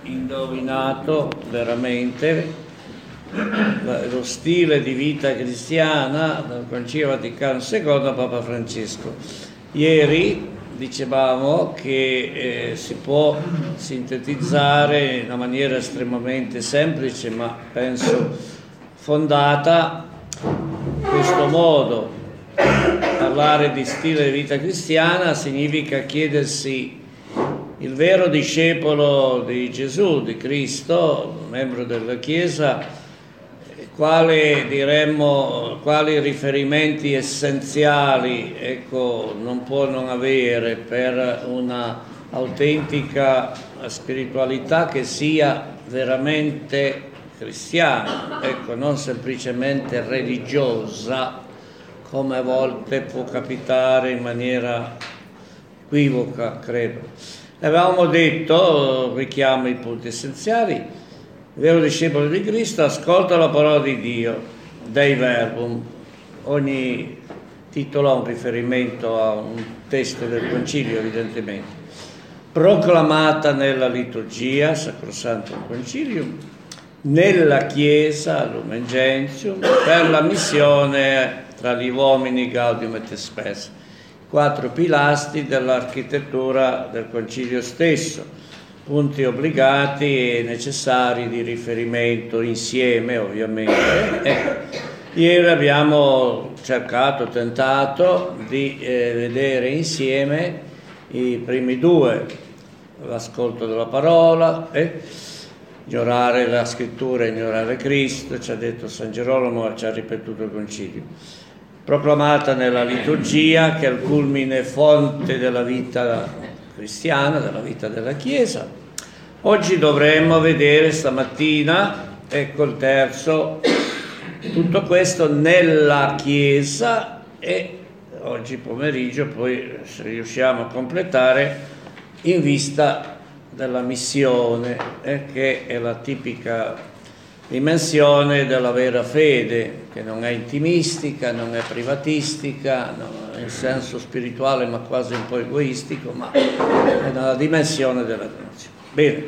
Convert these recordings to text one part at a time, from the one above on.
indovinato veramente lo stile di vita cristiana dal Concilio Vaticano II a Papa Francesco. Ieri dicevamo che si può sintetizzare in una maniera estremamente semplice, ma penso fondata, questo modo. Parlare di stile di vita cristiana significa chiedersi: il vero discepolo di Gesù, di Cristo, membro della Chiesa, quali riferimenti essenziali non può non avere per una autentica spiritualità che sia veramente cristiana, non semplicemente religiosa, come a volte può capitare in maniera equivoca, credo. Avevamo detto, richiamo i punti essenziali: il vero discepolo di Cristo ascolta la parola di Dio, Dei Verbum. Ogni titolo ha un riferimento a un testo del Concilio, evidentemente. Proclamata nella liturgia, Sacrosanctum Concilium, nella Chiesa, Lumen Gentium, per la missione tra gli uomini, Gaudium et Spes. 4 pilastri dell'architettura del Concilio stesso, punti obbligati e necessari di riferimento insieme, ovviamente. Ieri abbiamo tentato di vedere insieme i primi 2, l'ascolto della parola, ignorare la scrittura, ignorare Cristo, ci ha detto San Gerolamo, ci ha ripetuto il Concilio. Proclamata nella liturgia, che è il culmine fonte della vita cristiana, della vita della Chiesa. Oggi dovremmo vedere stamattina, il terzo, tutto questo nella Chiesa, e oggi pomeriggio poi, se riusciamo a completare, in vista della missione, che è la tipica dimensione della vera fede, che non è intimistica, non è privatistica, in senso spirituale ma quasi un po' egoistico, ma è nella dimensione della donazione. Bene,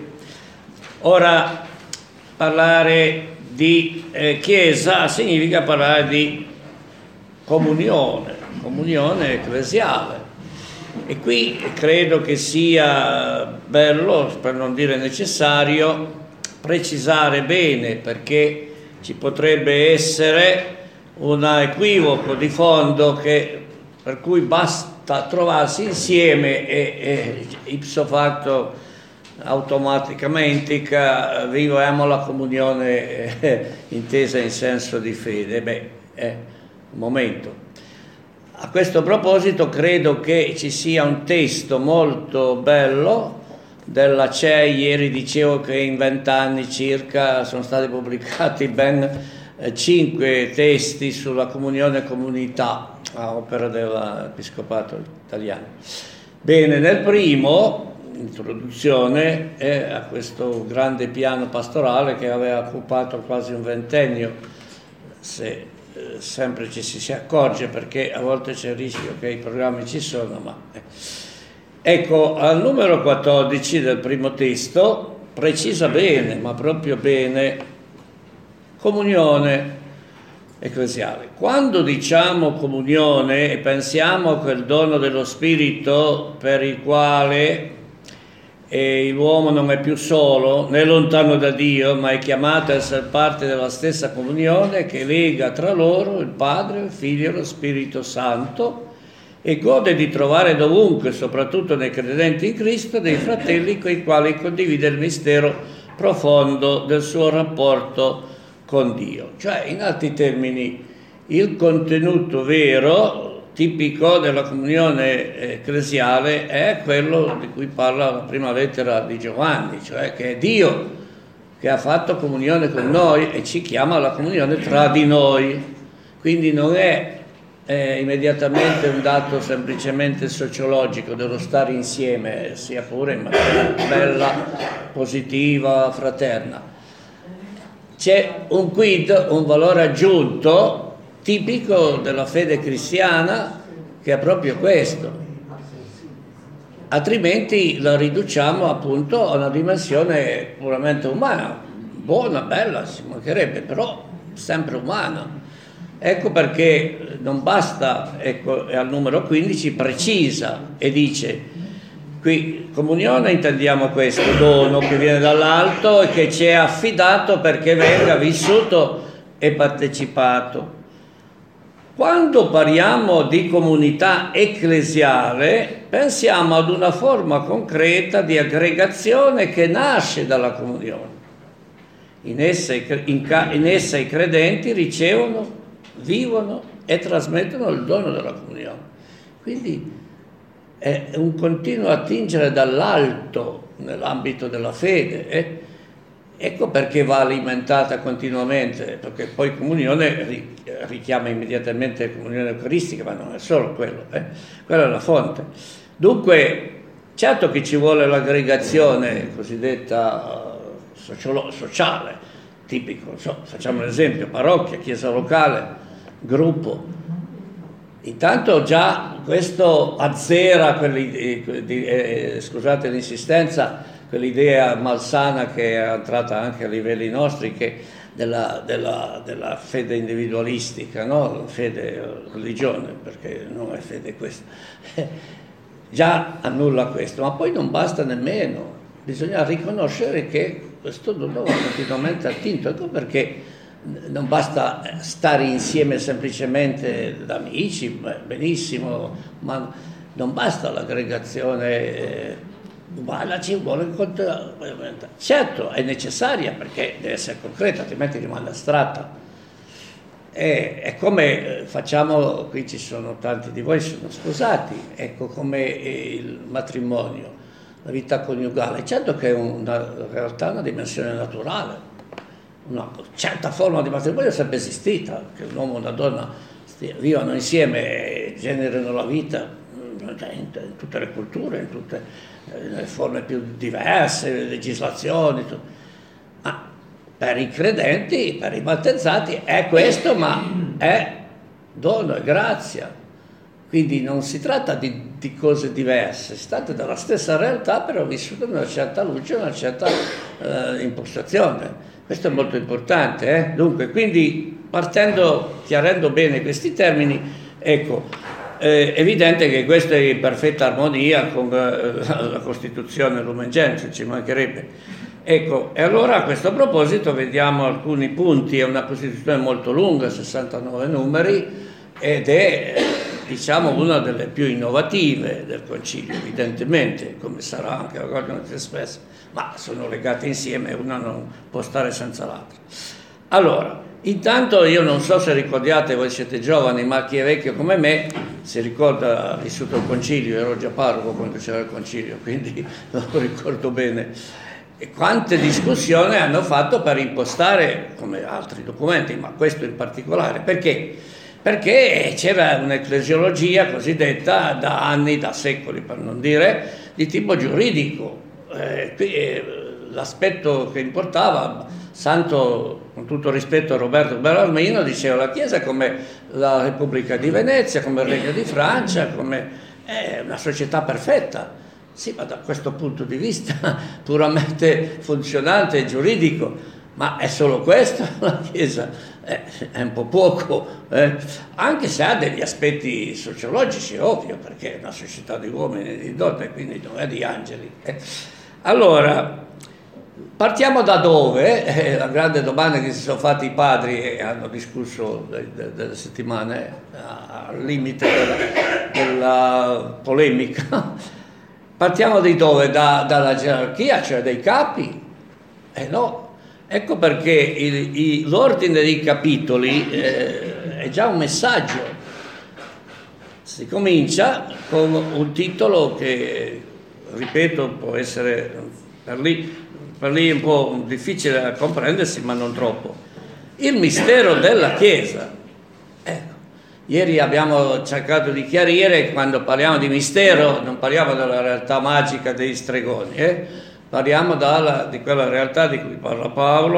ora parlare di Chiesa significa parlare di comunione ecclesiale, e qui credo che sia bello, per non dire necessario, precisare bene, perché ci potrebbe essere un equivoco di fondo per cui basta trovarsi insieme e ipso facto automaticamente viviamo la comunione intesa in senso di fede. Un momento. A questo proposito credo che ci sia un testo molto bello della CEI. Ieri dicevo che in 20 anni circa sono stati pubblicati ben 5 testi sulla comunione e comunità a opera dell'Episcopato italiano. Bene, nel primo, introduzione a questo grande piano pastorale che aveva occupato quasi un ventennio, se sempre ci si accorge, perché a volte c'è il rischio che i programmi ci sono, ma ecco, al numero 14 del primo testo precisa bene, ma proprio bene, comunione ecclesiale. Quando diciamo comunione e pensiamo a quel dono dello Spirito per il quale l'uomo non è più solo né lontano da Dio, ma è chiamato a essere parte della stessa comunione che lega tra loro il Padre, il Figlio e lo Spirito Santo, e gode di trovare dovunque, soprattutto nei credenti in Cristo, dei fratelli con i quali condivide il mistero profondo del suo rapporto con Dio. Cioè, in altri termini, il contenuto vero, tipico della comunione ecclesiale, è quello di cui parla la prima lettera di Giovanni, cioè che è Dio che ha fatto comunione con noi e ci chiama alla comunione tra di noi. Quindi non è immediatamente un dato semplicemente sociologico dello stare insieme, sia pure in maniera bella, positiva, fraterna. C'è un quid, un valore aggiunto tipico della fede cristiana, che è proprio questo: altrimenti la riduciamo appunto a una dimensione puramente umana, buona, bella, ci mancherebbe, però sempre umana. Ecco perché non basta, ecco, al numero 15 precisa e dice, qui comunione intendiamo questo, dono che viene dall'alto e che ci è affidato perché venga vissuto e partecipato. Quando parliamo di comunità ecclesiale, pensiamo ad una forma concreta di aggregazione che nasce dalla comunione. In essa i credenti ricevono, vivono e trasmettono il dono della comunione. Quindi è un continuo attingere dall'alto nell'ambito della fede. Ecco perché va alimentata continuamente, perché poi comunione richiama immediatamente comunione eucaristica, ma non è solo quello, quella è la fonte. Dunque, certo che ci vuole l'aggregazione cosiddetta sociale, tipico, facciamo un esempio, parrocchia, chiesa locale, gruppo. Intanto già questo azzera, scusate l'insistenza, quell'idea malsana che è entrata anche a livelli nostri, che della fede individualistica, no? Fede religione, perché non è fede questa. Già annulla questo, ma poi non basta nemmeno, bisogna riconoscere che questo dono va continuamente attinto, ecco perché non basta stare insieme semplicemente da amici, benissimo, ma non basta l'aggregazione umana, ci vuole un conto. Certo è necessaria perché deve essere concreta, altrimenti rimane astratta. È come facciamo, qui ci sono tanti di voi sono sposati, ecco, come il matrimonio, la vita coniugale. Certo che è in realtà una dimensione naturale, una certa forma di matrimonio è sempre esistita, che un uomo e una donna vivano insieme, generino la vita in tutte le culture, in tutte le forme più diverse, le legislazioni, ma per i credenti, per i battezzati è questo, ma è dono, è grazia. Quindi non si tratta di cose diverse, si tratta della stessa realtà, però vissuta in una certa luce, una certa impostazione. Questo è molto importante. Dunque, quindi chiarendo bene questi termini, ecco, è evidente che questo è in perfetta armonia con la Costituzione Lumen Gentium, ci mancherebbe. Ecco, e allora a questo proposito vediamo alcuni punti. È una Costituzione molto lunga, 69 numeri, ed è, diciamo, una delle più innovative del Concilio, evidentemente, come sarà anche la Gaudium et Spes, ma sono legate insieme, una non può stare senza l'altra. Allora, intanto io non so se ricordiate, voi siete giovani, ma chi è vecchio come me si ricorda, ha vissuto il Concilio, ero già parroco quando c'era il Concilio, quindi lo ricordo bene. E quante discussioni hanno fatto per impostare, come altri documenti, ma questo in particolare, perché? Perché c'era un'ecclesiologia cosiddetta da anni, da secoli per non dire, di tipo giuridico. L'aspetto che importava, santo, con tutto rispetto a Roberto Bellarmino, diceva la Chiesa è come la Repubblica di Venezia, come il Regno di Francia, come una società perfetta. Sì, ma da questo punto di vista puramente funzionante e giuridico, ma è solo questo la Chiesa? È un po' poco, anche se ha degli aspetti sociologici, ovvio, perché è una società di uomini e di donne, quindi non è di angeli. Allora, partiamo da dove? La grande domanda che si sono fatti i padri e hanno discusso delle settimane al limite della polemica. Partiamo di dove? Dalla gerarchia, cioè dai capi? No. Ecco perché l'ordine dei capitoli è già un messaggio. Si comincia con un titolo che, ripeto, può essere per lì un po' difficile da comprendersi, ma non troppo. Il mistero della Chiesa. Ecco. Ieri abbiamo cercato di chiarire, quando parliamo di mistero non parliamo della realtà magica degli stregoni, parliamo di quella realtà di cui parla Paolo,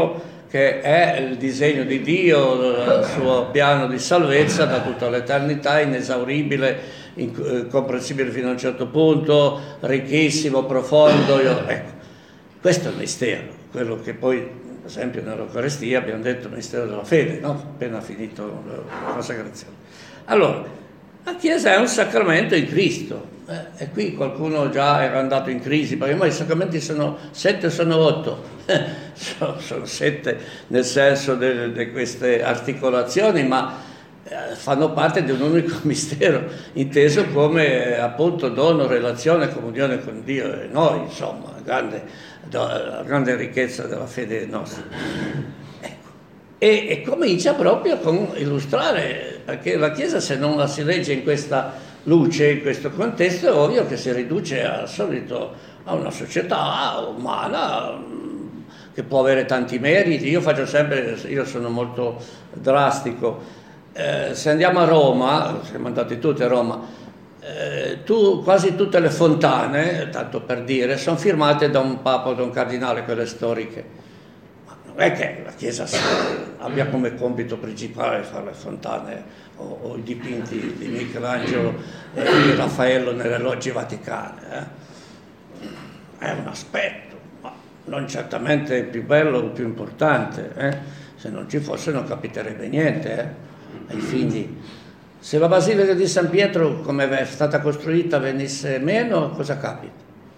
che è il disegno di Dio, il suo piano di salvezza da tutta l'eternità, inesauribile, incomprensibile fino a un certo punto, ricchissimo, profondo. Ecco, questo è il mistero, quello che poi, per esempio, nell'Eucaristia abbiamo detto il mistero della fede, no? Appena finito la consacrazione. Allora, la Chiesa è un sacramento in Cristo, e qui qualcuno già era andato in crisi, perché poi i sacramenti sono 7 o sono 8? Sono 7 nel senso di queste articolazioni, ma fanno parte di un unico mistero, inteso come appunto dono, relazione, comunione con Dio e noi, insomma, la grande ricchezza della fede nostra. Ecco. E comincia proprio con illustrare, perché la Chiesa, se non la si legge in questa luce, in questo contesto, è ovvio che si riduce al solito a una società umana che può avere tanti meriti. Io sono molto drastico. Se andiamo a Roma, siamo andati tutti a Roma, quasi tutte le fontane, tanto per dire, sono firmate da un papa o da un cardinale, quelle storiche. Ma non è che la Chiesa abbia come compito principale fare le fontane o i dipinti di Michelangelo e di Raffaello nelle logge vaticane. È un aspetto, ma non certamente il più bello o il più importante. Se non ci fosse non capiterebbe niente. Ai figli, se la Basilica di San Pietro, come è stata costruita, venisse meno, cosa capita?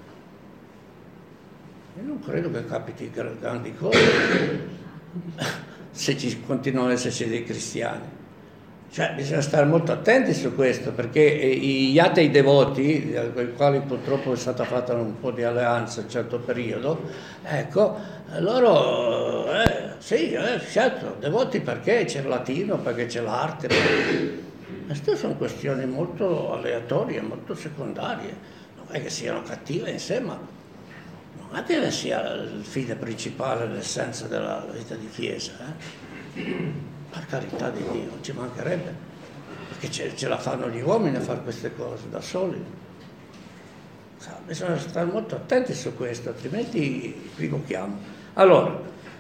Io non credo che capiti grandi cose se ci continuano ad esserci dei cristiani. Cioè, bisogna stare molto attenti su questo, perché gli atei devoti, con i quali purtroppo è stata fatta un po' di alleanza in un certo periodo, ecco, loro, sì, certo, devoti perché c'è il latino, perché c'è l'arte. Queste sono questioni molto aleatorie, molto secondarie. Non è che siano cattive in sé, ma non è che sia il fine principale, l'essenza della vita di Chiesa. Per carità di Dio, non ci mancherebbe, perché ce la fanno gli uomini a fare queste cose da soli. Bisogna stare molto attenti su questo, altrimenti equivochiamo. Allora,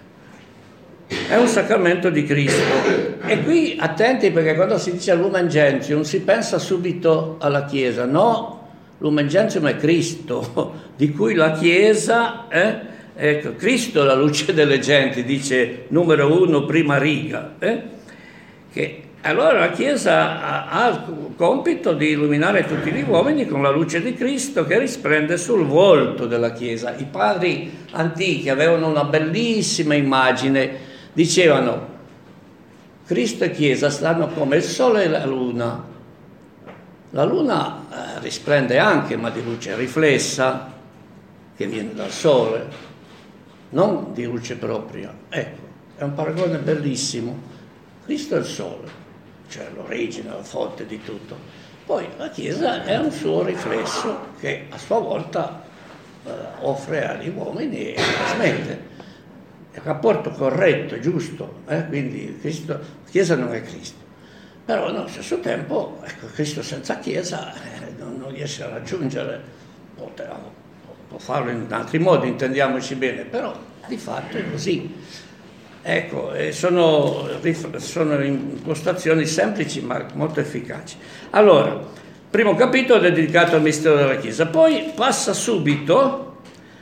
è un sacramento di Cristo. E qui attenti, perché quando si dice Lumen Gentium si pensa subito alla Chiesa. No, Lumen Gentium è Cristo, di cui la Chiesa è... Ecco, Cristo è la luce delle genti, dice numero 1, prima riga. Che allora la Chiesa ha il compito di illuminare tutti gli uomini con la luce di Cristo che risplende sul volto della Chiesa. I padri antichi avevano una bellissima immagine, dicevano: Cristo e Chiesa stanno come il sole e la luna. La luna risplende anche, ma di luce riflessa, che viene dal sole, non di luce propria. Ecco, è un paragone bellissimo. Cristo è il sole, cioè l'origine, la fonte di tutto. Poi la Chiesa è un suo riflesso che a sua volta offre agli uomini e trasmette. È un rapporto corretto, giusto, quindi la Chiesa non è Cristo. Però allo stesso tempo, ecco, Cristo senza Chiesa non riesce a raggiungere, può farlo in altri modi, intendiamoci bene, però di fatto è così. Ecco, sono impostazioni semplici ma molto efficaci. Allora, primo capitolo è dedicato al mistero della Chiesa, poi passa subito,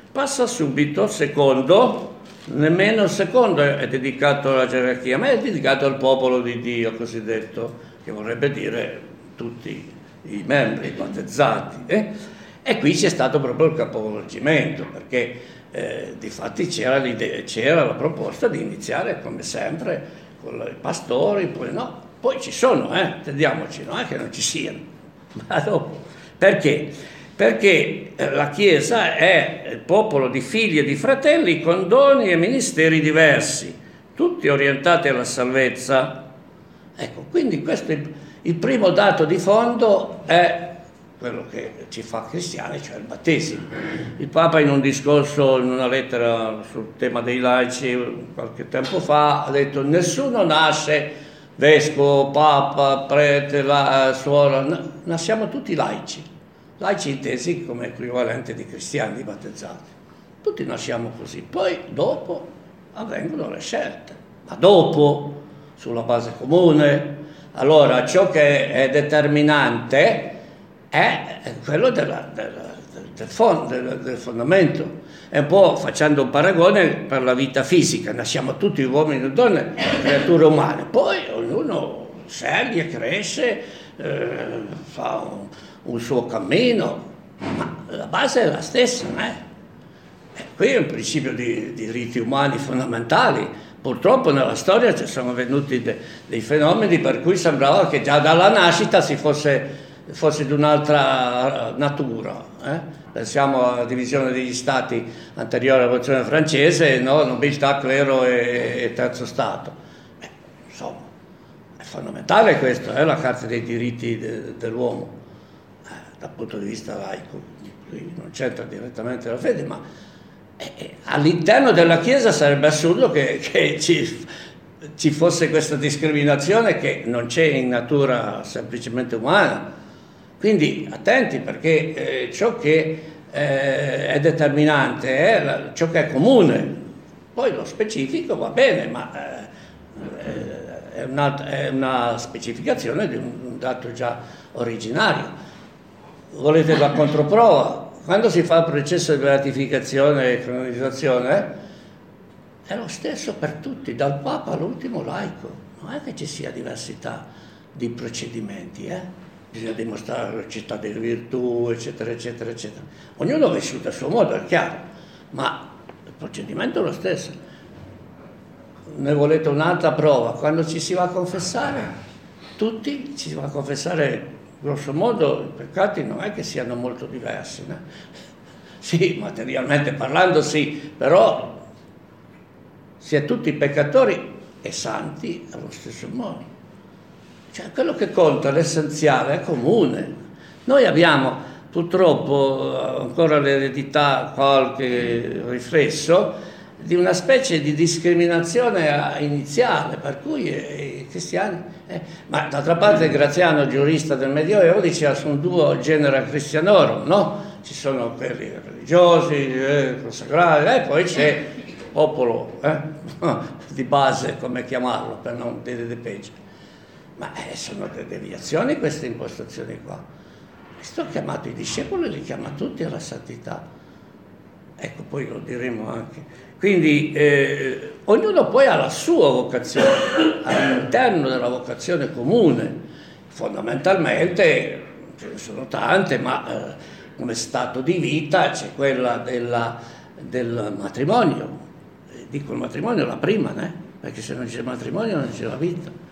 secondo, nemmeno il secondo è dedicato alla gerarchia, ma è dedicato al popolo di Dio cosiddetto, che vorrebbe dire tutti i membri, i battezzati. E qui c'è stato proprio il capovolgimento, perché difatti c'era la proposta di iniziare come sempre con i pastori, poi ci sono, intendiamoci, non è che non ci siano, ma dopo. Perché? Perché la Chiesa è il popolo di figli e di fratelli con doni e ministeri diversi, tutti orientati alla salvezza. Ecco, quindi questo il primo dato di fondo è quello che ci fa cristiani, cioè il battesimo. Il Papa in un discorso, in una lettera sul tema dei laici qualche tempo fa, ha detto: nessuno nasce vescovo, papa, prete, suora, nasciamo tutti laici intesi come equivalente di cristiani battezzati. Tutti nasciamo così. Poi dopo avvengono le scelte, ma dopo, sulla base comune. Allora, ciò che è determinante è quello del fondamento. È un po' facendo un paragone per la vita fisica, nasciamo tutti uomini e donne, creature umane, poi ognuno sceglie, cresce, fa un suo cammino, ma la base è la stessa, qui è un principio di diritti umani fondamentali. Purtroppo nella storia ci sono venuti dei fenomeni per cui sembrava che già dalla nascita si fosse di un'altra natura. Pensiamo alla divisione degli stati anteriore alla rivoluzione francese, no? Nobiltà, clero e terzo stato. Insomma, è fondamentale questo, la Carta dei diritti dell'uomo, dal punto di vista laico. Qui non c'entra direttamente la fede, ma all'interno della Chiesa sarebbe assurdo che ci fosse questa discriminazione che non c'è in natura semplicemente umana. Quindi attenti, perché ciò che è determinante è ciò che è comune, poi lo specifico va bene, ma è una specificazione di un dato già originario. Volete la controprova? Quando si fa il processo di beatificazione e canonizzazione è lo stesso per tutti, dal Papa all'ultimo laico, non è che ci sia diversità di procedimenti, bisogna dimostrare la città delle virtù, eccetera, eccetera, eccetera. Ognuno ha vissuto a suo modo, è chiaro, ma il procedimento è lo stesso. Ne volete un'altra prova? Quando ci si va a confessare, tutti ci si va a confessare, grosso modo, i peccati non è che siano molto diversi, Sì, materialmente parlando sì, però si è tutti peccatori e santi allo stesso modo. Cioè, quello che conta, l'essenziale, è comune. Noi abbiamo purtroppo ancora l'eredità, qualche riflesso, di una specie di discriminazione iniziale, per cui i cristiani... ma d'altra parte Graziano, giurista del Medioevo, diceva sunt duo genera Christianorum, no? Ci sono quelli religiosi, consacrati, e poi c'è il popolo di base, come chiamarlo, per non dire di peggio. Ma sono delle deviazioni queste impostazioni qua. Cristo ha chiamato i discepoli, li chiama tutti alla santità. Ecco, poi lo diremo anche. Quindi ognuno poi ha la sua vocazione, all'interno della vocazione comune. Fondamentalmente ce ne sono tante, ma come stato di vita c'è quella del matrimonio. Dico il matrimonio la prima, perché se non c'è matrimonio non c'è la vita.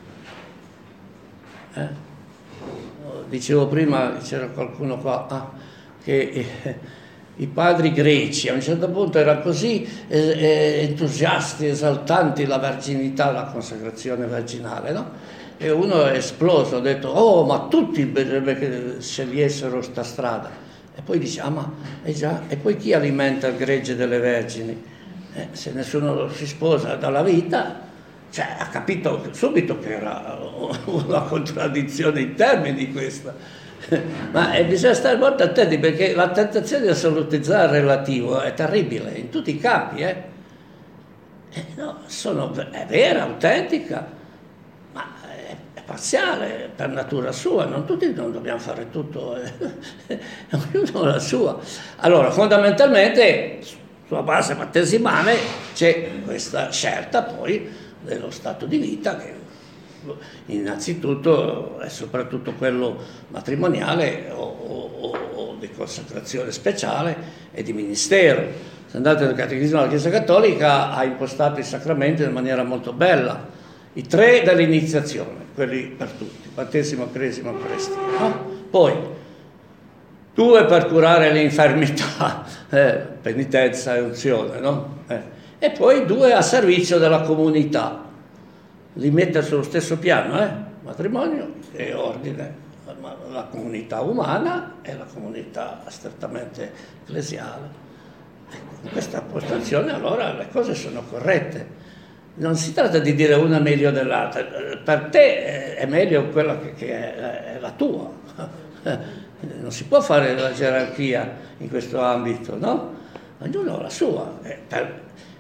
Dicevo prima, c'era qualcuno qua che i padri greci a un certo punto erano così entusiasti, esaltanti la verginità, la consacrazione verginale, no? E uno è esploso, ha detto ma tutti bisognerebbe che scegliessero sta strada. E poi dice ma già, e poi chi alimenta il gregge delle vergini? Se nessuno si sposa dalla vita, cioè ha capito subito che era una contraddizione in termini questa. Ma bisogna stare molto attenti, perché la tentazione di assolutizzare il relativo è terribile in tutti i campi, no, è vera, autentica, ma è parziale per natura sua, non tutti non dobbiamo fare tutto, ognuno la sua. Allora, fondamentalmente, sulla base battesimale c'è questa scelta poi dello stato di vita, che innanzitutto è soprattutto quello matrimoniale o di consacrazione speciale e di ministero. Se andate nel Catechismo della Chiesa Cattolica, ha impostato i sacramenti in maniera molto bella, i 3 dell'iniziazione, quelli per tutti, battesimo, cresima, crestino, no? Poi 2 per curare l'infermità, penitenza e unzione, no? E poi 2 a servizio della comunità, li mette sullo stesso piano, matrimonio e ordine, la comunità umana e la comunità strettamente ecclesiale. Con questa postazione allora le cose sono corrette. Non si tratta di dire una è meglio dell'altra, per te è meglio quella che è la tua. Non si può fare la gerarchia in questo ambito, no? Ognuno ha la sua.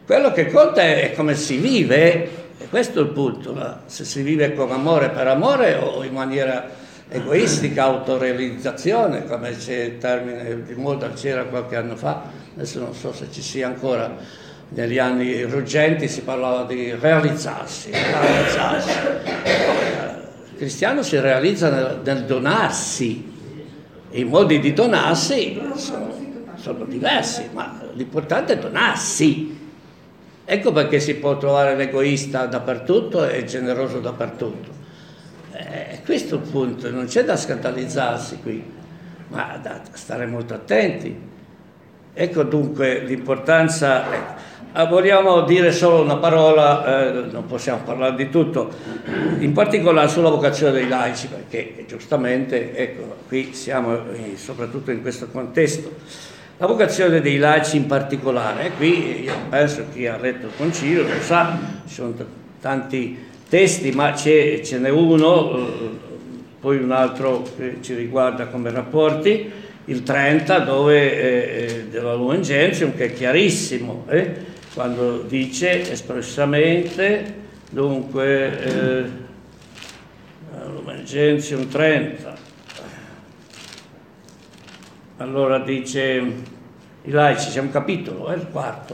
Quello che conta è come si vive, e questo è il punto, se si vive con amore per amore o in maniera egoistica, autorealizzazione, come c'è il termine di moda, c'era qualche anno fa, adesso non so se ci sia ancora, negli anni ruggenti si parlava di realizzarsi. Il cristiano si realizza nel donarsi, e i modi di donarsi sono diversi, ma l'importante è donarsi. Ecco perché si può trovare l'egoista dappertutto e il generoso dappertutto. Questo è il punto, non c'è da scandalizzarsi qui, ma da stare molto attenti. Ecco dunque l'importanza. Vogliamo dire solo una parola, non possiamo parlare di tutto, in particolare sulla vocazione dei laici, perché giustamente, ecco, qui siamo soprattutto in questo contesto. La vocazione dei laici in particolare, qui io penso che chi ha letto il Concilio lo sa, ci sono tanti testi, ma ce n'è uno, poi un altro che ci riguarda come rapporti, il 30, dove della Lumen Gentium, che è chiarissimo, quando dice espressamente, dunque, Lumen Gentium 30, allora dice i laici, c'è un capitolo, il quarto,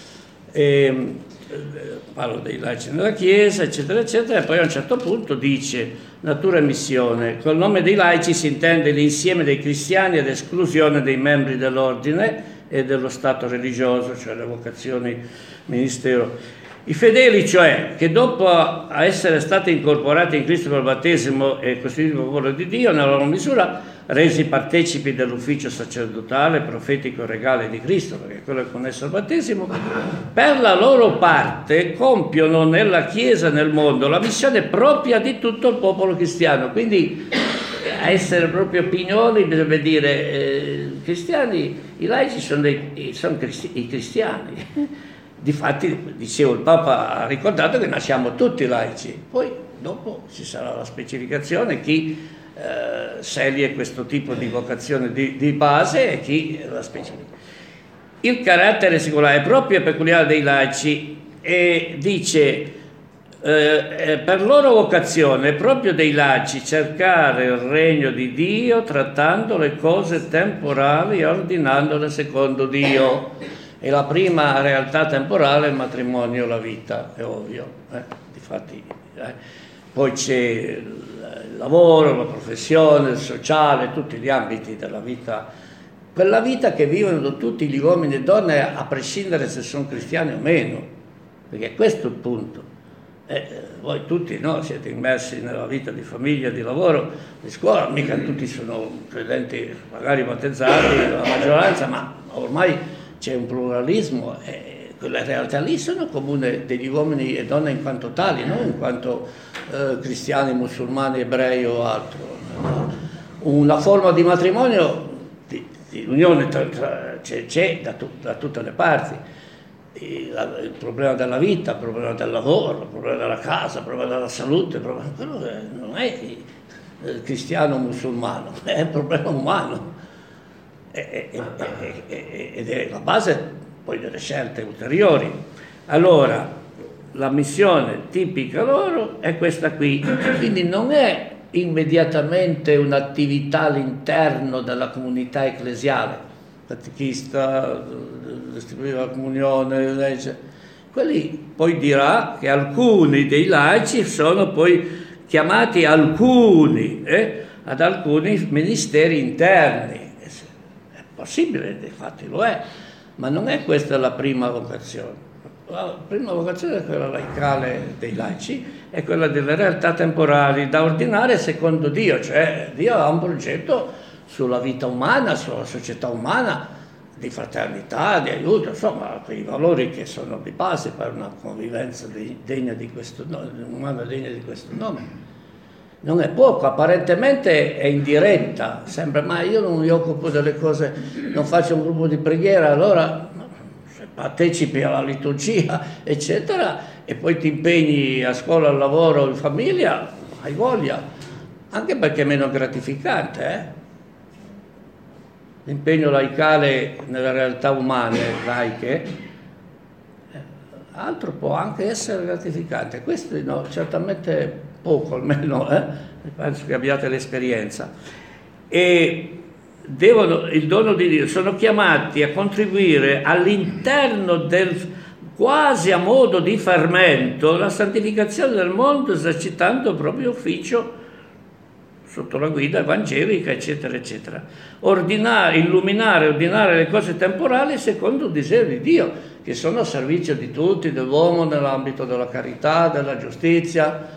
parlo dei laici nella Chiesa, eccetera, eccetera, e poi a un certo punto dice natura e missione. Col nome dei laici si intende l'insieme dei cristiani ad esclusione dei membri dell'ordine e dello Stato religioso, cioè le vocazioni, ministero. I fedeli, cioè, che dopo essere stati incorporati in Cristo col battesimo e costituiti popolo di Dio, nella loro misura resi partecipi dell'ufficio sacerdotale, profetico e regale di Cristo, perché quello è connesso al battesimo, per la loro parte compiono nella Chiesa e nel mondo la missione propria di tutto il popolo cristiano. Quindi a essere proprio pignoli bisogna dire cristiani, i laici sono i cristiani. Difatti, dicevo, il Papa ha ricordato che nasciamo tutti laici, poi dopo ci sarà la specificazione, chi sceglie questo tipo di vocazione di base e chi la specifica. Il carattere singolare proprio e peculiare dei laici dice per loro vocazione è proprio dei laici cercare il regno di Dio trattando le cose temporali e ordinandole secondo Dio. E la prima realtà temporale è il matrimonio, la vita, è ovvio. Difatti, poi c'è il lavoro, la professione, il sociale, tutti gli ambiti della vita, quella vita che vivono tutti gli uomini e donne a prescindere se sono cristiani o meno, perché questo è il punto. Voi tutti siete immersi nella vita di famiglia, di lavoro, di scuola, mica tutti sono credenti, magari battezzati, la maggioranza, ma ormai c'è un pluralismo e quelle realtà lì sono comune degli uomini e donne in quanto tali, non in quanto cristiani, musulmani, ebrei o altro. Una forma di matrimonio, di unione c'è da tutte le parti. Il problema della vita, il problema del lavoro, il problema della casa, il problema della salute, quello non è cristiano o musulmano, è un problema umano. Ed è la base poi delle scelte ulteriori. Allora, la missione tipica loro è questa qui, quindi non è immediatamente un'attività all'interno della comunità ecclesiale, catechista, distribuire la comunione, legge. Quelli poi dirà che alcuni dei laici sono poi chiamati ad alcuni ministeri interni. Possibile, infatti lo è, ma non è questa la prima vocazione. La prima vocazione è quella laicale dei laici, è quella delle realtà temporali da ordinare secondo Dio, cioè Dio ha un progetto sulla vita umana, sulla società umana, di fraternità, di aiuto, insomma, quei valori che sono di base per una convivenza degna di questo nome, umana degna di questo nome. Non è poco, apparentemente è in diretta, sembra, ma io non mi occupo delle cose, non faccio un gruppo di preghiera, allora se partecipi alla liturgia, eccetera, e poi ti impegni a scuola, al lavoro, in famiglia, hai voglia, anche perché è meno gratificante, L'impegno laicale nelle realtà umane, laiche, altro può anche essere gratificante, questo no, certamente poco almeno, penso che abbiate l'esperienza. E il dono di Dio, sono chiamati a contribuire all'interno del quasi a modo di fermento la santificazione del mondo, esercitando il proprio ufficio sotto la guida evangelica, eccetera, eccetera. Illuminare, ordinare le cose temporali secondo il disegno di Dio, che sono a servizio di tutti, dell'uomo nell'ambito della carità, della giustizia.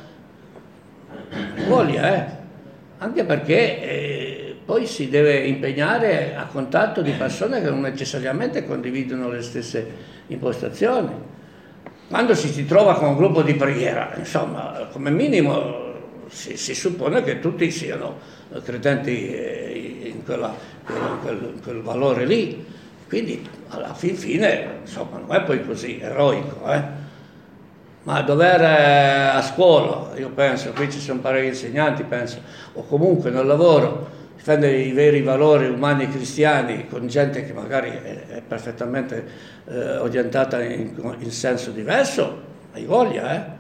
Voglia, anche perché poi si deve impegnare a contatto di persone che non necessariamente condividono le stesse impostazioni. Quando si trova con un gruppo di preghiera, insomma, come minimo si suppone che tutti siano credenti in quel valore lì, quindi alla fine, insomma, non è poi così eroico, ma dover a scuola, io penso, qui ci sono parecchi insegnanti, penso, o comunque nel lavoro, difendere i veri valori umani e cristiani con gente che magari è perfettamente orientata in senso diverso, hai voglia,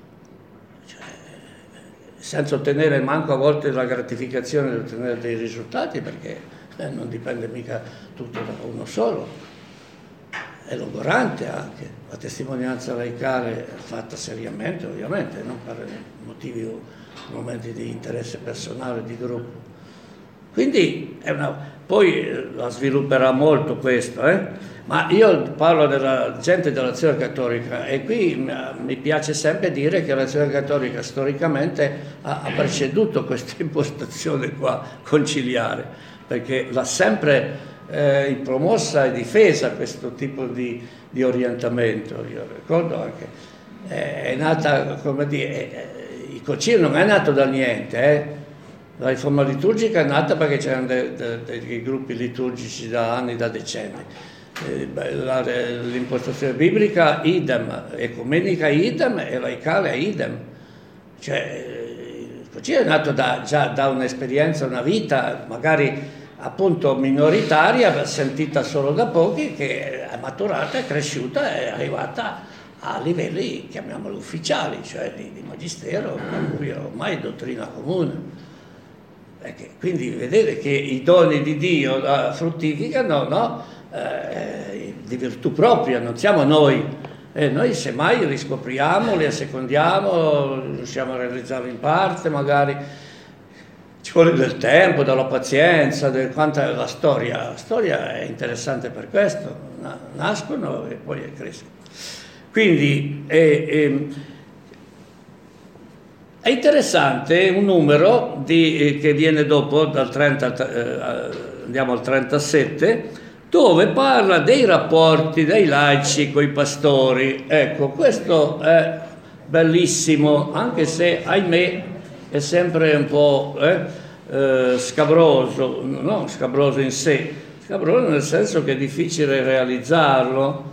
senza ottenere manco a volte la gratificazione di ottenere dei risultati, perché non dipende mica tutto da uno solo, è logorante anche, la testimonianza laicale fatta seriamente ovviamente, non per motivi o momenti di interesse personale, di gruppo. Quindi poi la svilupperà molto questo, ma io parlo della gente dell'Azione Cattolica e qui mi piace sempre dire che l'Azione Cattolica storicamente ha preceduto questa impostazione qua conciliare, perché l'ha sempre promossa e difesa questo tipo di orientamento. Io ricordo anche, è nata, come dire, il concilio non è nato da niente, La riforma liturgica è nata perché c'erano dei gruppi liturgici da anni, da decenni. L'impostazione biblica idem, ecumenica idem e laicale idem. Cioè, il concilio è nato già da un'esperienza, una vita magari appunto minoritaria, sentita solo da pochi, che è maturata, è cresciuta, è arrivata a livelli, chiamiamoli ufficiali, cioè di magistero, per cui ormai è dottrina comune. Quindi vedete che i doni di Dio fruttificano, di virtù propria, non siamo noi. Noi semmai riscopriamo, li assecondiamo, riusciamo a realizzarli in parte, magari ci vuole del tempo, della pazienza, quanta è la storia. La storia è interessante per questo, nascono e poi crescono. Quindi è interessante un numero che viene dopo, dal 30 andiamo al 37, dove parla dei rapporti dei laici con i pastori. Ecco, questo è bellissimo, anche se, ahimè, è sempre un po' scabroso, non scabroso in sé, scabroso nel senso che è difficile realizzarlo.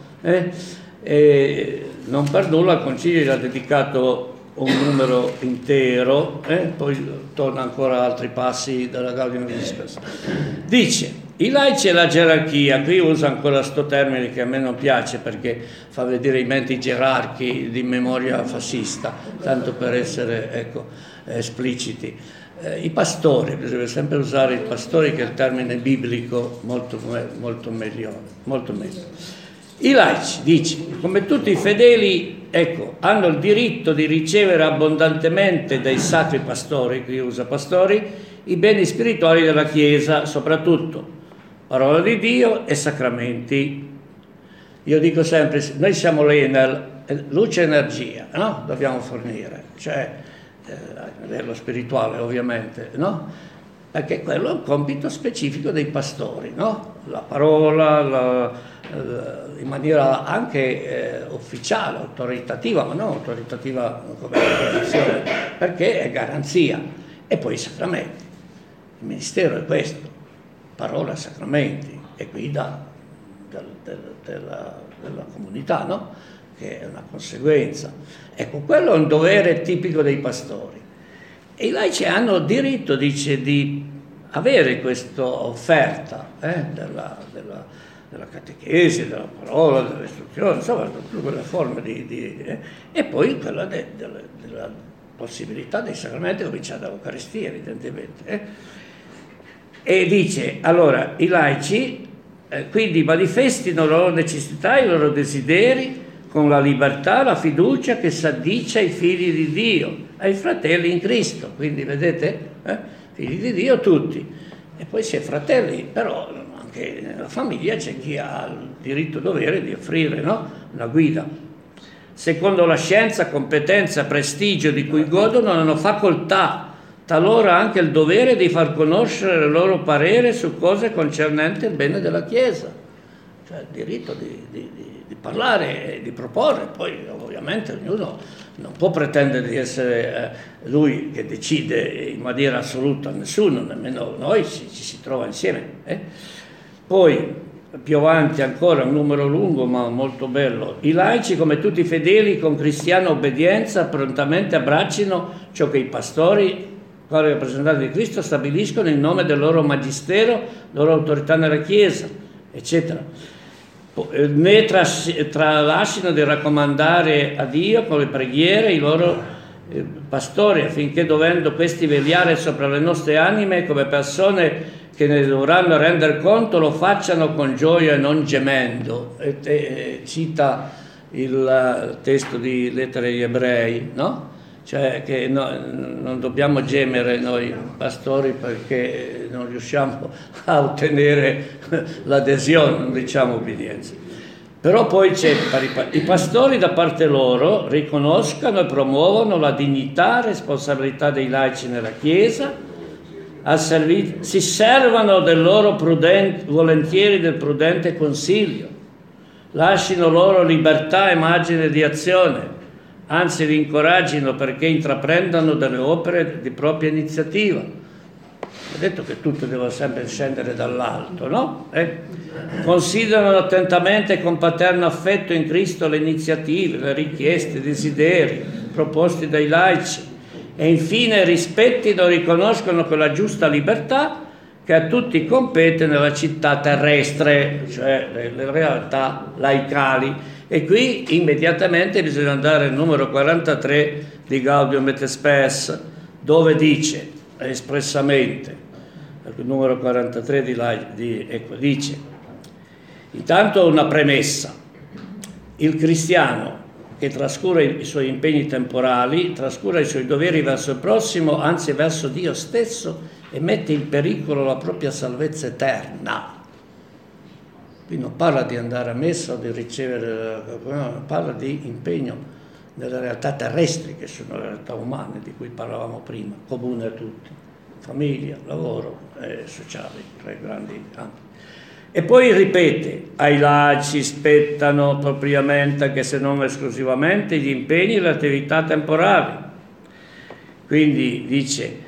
E non per nulla il Concilio gli ha dedicato un numero intero, poi torna ancora altri passi della Gaudium et Spes. Dice, i laici e la gerarchia, qui usa ancora sto termine che a me non piace perché fa vedere i menti gerarchi di memoria fascista, tanto per essere espliciti. I pastori, bisogna sempre usare i pastori, che è il termine biblico molto meglio. I laici, dice, come tutti i fedeli, hanno il diritto di ricevere abbondantemente dai sacri pastori, qui usa pastori, i beni spirituali della Chiesa, soprattutto parola di Dio e sacramenti. Io dico sempre, noi siamo l'Enel, luce e energia, no? Dobbiamo fornire, cioè a livello spirituale ovviamente, no? Perché quello è un compito specifico dei pastori, no? La parola, in maniera anche ufficiale, autoritativa, ma non autoritativa come tradizione, perché è garanzia. E poi i sacramenti. Il ministero è questo, parola, sacramenti, e guida della comunità, no? Che è una conseguenza. Ecco, quello è un dovere tipico dei pastori. E i laici hanno diritto, dice, di avere questa offerta della catechesi, della parola, dell'istruzione, insomma, tutte quelle forme e poi quella della possibilità dei sacramenti, cominciare dall'Eucaristia, evidentemente. E dice, allora, i laici quindi manifestino la loro necessità e i loro desideri con la libertà, la fiducia che s'addice ai figli di Dio, ai fratelli in Cristo. Quindi vedete, figli di Dio tutti. E poi si è fratelli, però anche nella famiglia c'è chi ha il diritto dovere di offrire, no? Una guida. Secondo la scienza, competenza, prestigio di cui godono, hanno facoltà, talora anche il dovere di far conoscere il loro parere su cose concernenti il bene della Chiesa. Cioè il diritto di parlare e di proporre. Poi ovviamente ognuno non può pretendere di essere lui che decide in maniera assoluta, nessuno, nemmeno noi ci si trova insieme. Poi più avanti ancora, un numero lungo ma molto bello: i laici, come tutti i fedeli, con cristiana obbedienza prontamente abbraccino ciò che i pastori, quali rappresentanti di Cristo, stabiliscono in nome del loro magistero, loro autorità nella Chiesa, eccetera. Ne tralascino di raccomandare a Dio con le preghiere i loro pastori, affinché, dovendo questi vegliare sopra le nostre anime come persone che ne dovranno rendere conto, lo facciano con gioia e non gemendo. Cita il testo di Lettere agli Ebrei, no? Cioè che non dobbiamo gemere noi pastori perché non riusciamo a ottenere l'adesione, non diciamo obbedienza. Però poi c'è, i pastori da parte loro riconoscano e promuovono la dignità e responsabilità dei laici nella Chiesa, si servano del loro volentieri del prudente consiglio, lasciano loro libertà e margine di azione, anzi li incoraggino perché intraprendano delle opere di propria iniziativa. Ho detto che tutto deve sempre scendere dall'alto, no? Considerano attentamente e con paterno affetto in Cristo le iniziative, le richieste, i desideri proposti dai laici e infine rispettino e riconoscono quella giusta libertà che a tutti compete nella città terrestre, cioè le realtà laicali. E qui immediatamente bisogna andare al numero 43 di Gaudium et Spes, dove dice espressamente, il numero 43 dice, intanto una premessa: il cristiano che trascura i suoi impegni temporali, trascura i suoi doveri verso il prossimo, anzi verso Dio stesso, e mette in pericolo la propria salvezza eterna. Qui non parla di andare a messa o di ricevere, no, parla di impegno nelle realtà terrestri, che sono le realtà umane di cui parlavamo prima, comune a tutti, famiglia, lavoro e sociali, tre grandi ambiti. E poi ripete: ai laici spettano propriamente, anche se non esclusivamente, gli impegni e le attività temporali. Quindi dice,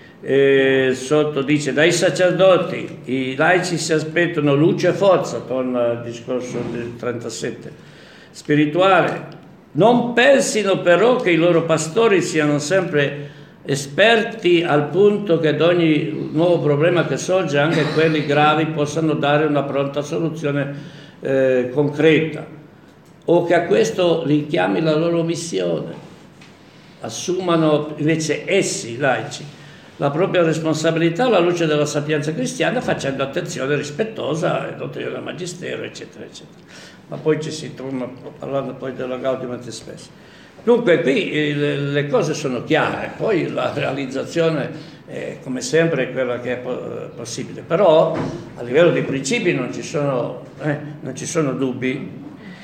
dai sacerdoti i laici si aspettano luce e forza, torna al discorso del 37, spirituale. Non pensino però che i loro pastori siano sempre esperti al punto che ad ogni nuovo problema che sorge, anche quelli gravi, possano dare una pronta soluzione concreta, o che a questo li chiami la loro missione. Assumano invece essi, laici, la propria responsabilità alla luce della sapienza cristiana, facendo attenzione rispettosa ai dottrine del magistero, eccetera, eccetera. Ma poi ci si torna parlando poi della Gaudium et Spes. Dunque qui le cose sono chiare, poi la realizzazione come sempre è quella che è possibile, però a livello di principi non ci sono dubbi.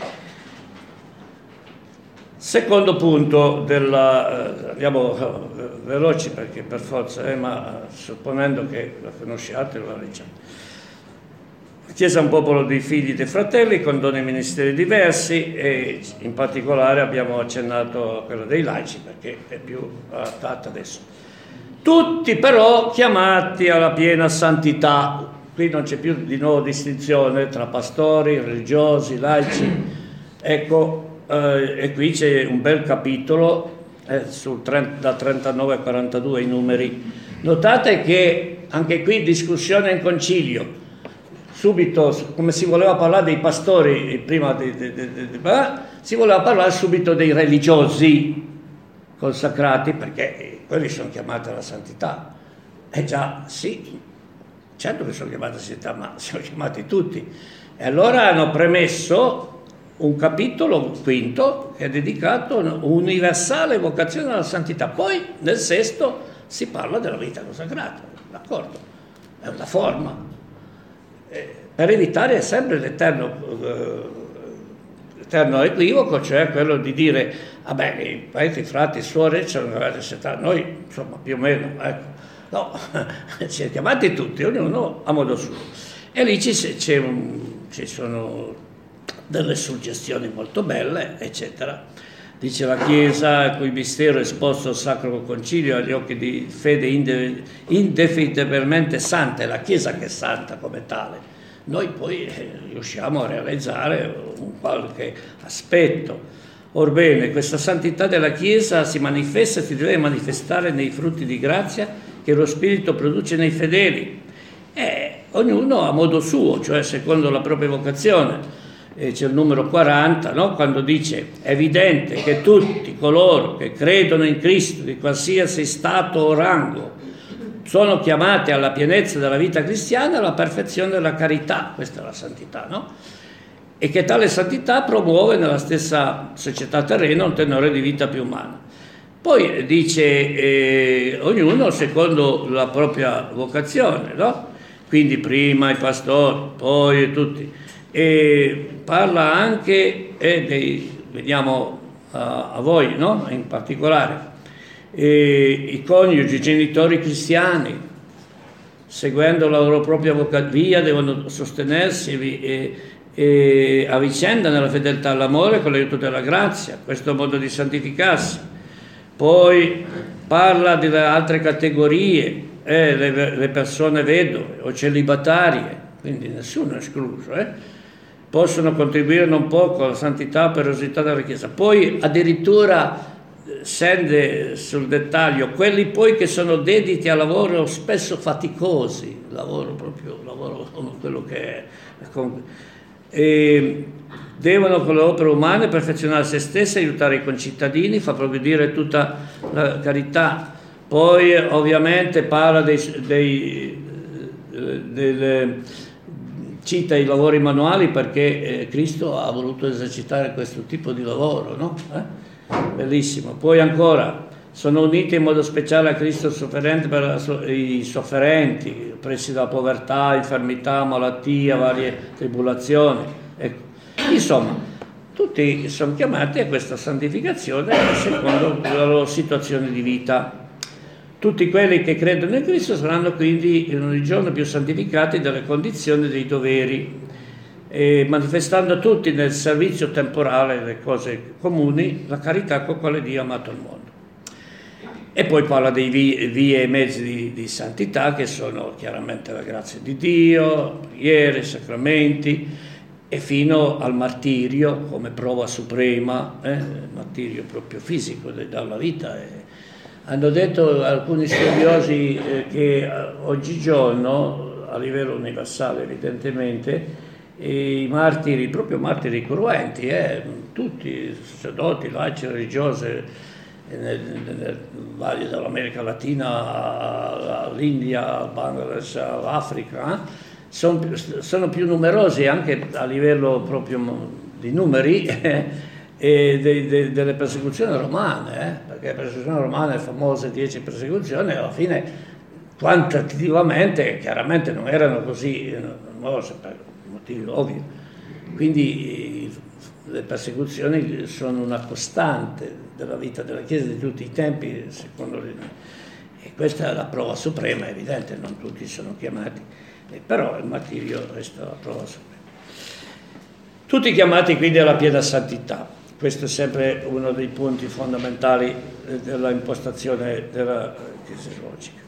Secondo punto andiamo veloci perché per forza, ma supponendo che la conosciate la leggiamo. La Chiesa è un popolo di figli e di fratelli con doni e ministeri diversi, e in particolare abbiamo accennato a quella dei laici perché è più adattata adesso. Tutti però chiamati alla piena santità. Qui non c'è più di nuovo distinzione tra pastori, religiosi, laici. Ecco, e qui c'è un bel capitolo da 39 a 42 i numeri. Notate che anche qui discussione in concilio subito, come si voleva parlare dei pastori prima, si voleva parlare subito dei religiosi consacrati, perché quelli sono chiamati alla santità. Già, sì, certo che sono chiamati alla santità, ma sono chiamati tutti. E allora hanno premesso un capitolo quinto che è dedicato a un'universale vocazione alla santità. Poi nel sesto si parla della vita consacrata, d'accordo? È una forma, per evitare sempre l'eterno equivoco, cioè quello di dire, vabbè, i preti, frati, suore sono chiamati a santità, noi insomma più o meno, ecco. No, ci è chiamati tutti, ognuno a modo suo. E lì ci sono delle suggestioni molto belle, eccetera. Dice la Chiesa, il cui mistero è esposto al Sacro Concilio agli occhi di fede indefinibilmente santa, è la Chiesa che è santa come tale. Noi poi riusciamo a realizzare un qualche aspetto. Orbene, questa santità della Chiesa si manifesta e si deve manifestare nei frutti di grazia che lo Spirito produce nei fedeli, ognuno a modo suo, cioè secondo la propria vocazione. C'è il numero 40, no? Quando dice: è evidente che tutti coloro che credono in Cristo di qualsiasi stato o rango sono chiamati alla pienezza della vita cristiana e alla perfezione della carità, questa è la santità, no? E che tale santità promuove nella stessa società terrena un tenore di vita più umano. Poi dice ognuno secondo la propria vocazione, no? Quindi prima i pastori, poi tutti. E parla anche veniamo a voi, no? In particolare, i coniugi, i genitori cristiani, seguendo la loro propria via, devono sostenersi a vicenda nella fedeltà all'amore con l'aiuto della grazia, questo modo di santificarsi. Poi parla delle altre categorie, le persone vedove o celibatarie, quindi nessuno è escluso, possono contribuire non poco alla santità e perosità della Chiesa. Poi addirittura scende sul dettaglio, quelli poi che sono dediti a lavoro spesso faticosi, lavoro quello che è, e devono con le opere umane perfezionare se stessi, aiutare i concittadini, fa progredire tutta la carità. Poi ovviamente parla cita i lavori manuali perché Cristo ha voluto esercitare questo tipo di lavoro, no? Bellissimo. Poi ancora, sono uniti in modo speciale a Cristo sofferente per i sofferenti, presi da povertà, infermità, malattia, varie tribulazioni. Ecco. Insomma, tutti sono chiamati a questa santificazione secondo la loro situazione di vita. Tutti quelli che credono in Cristo saranno quindi in ogni giorno più santificati dalle condizioni dei doveri, manifestando tutti nel servizio temporale delle cose comuni la carità con quale Dio ha amato il mondo. E poi parla dei vie e mezzi di santità, che sono chiaramente la grazia di Dio, preghiere, sacramenti, e fino al martirio come prova suprema, martirio proprio fisico, dalla vita. Hanno detto alcuni studiosi che oggigiorno, a livello universale evidentemente, i martiri, proprio martiri cruenti, tutti, sacerdoti, laici, religiose, nel valle dell'America Latina, all'India, al Bangladesh, all'Africa, sono più numerosi anche a livello proprio di numeri delle persecuzioni romane, perché le persecuzioni romane, le famose 10 persecuzioni, alla fine quantitativamente chiaramente non erano così numerose per motivi ovvi. Quindi le persecuzioni sono una costante della vita della Chiesa di tutti i tempi, secondo e questa è la prova suprema, è evidente, non tutti sono chiamati, però il martirio resta la prova suprema. Tutti chiamati quindi alla piena santità. Questo è sempre uno dei punti fondamentali della impostazione della Chiesa logica.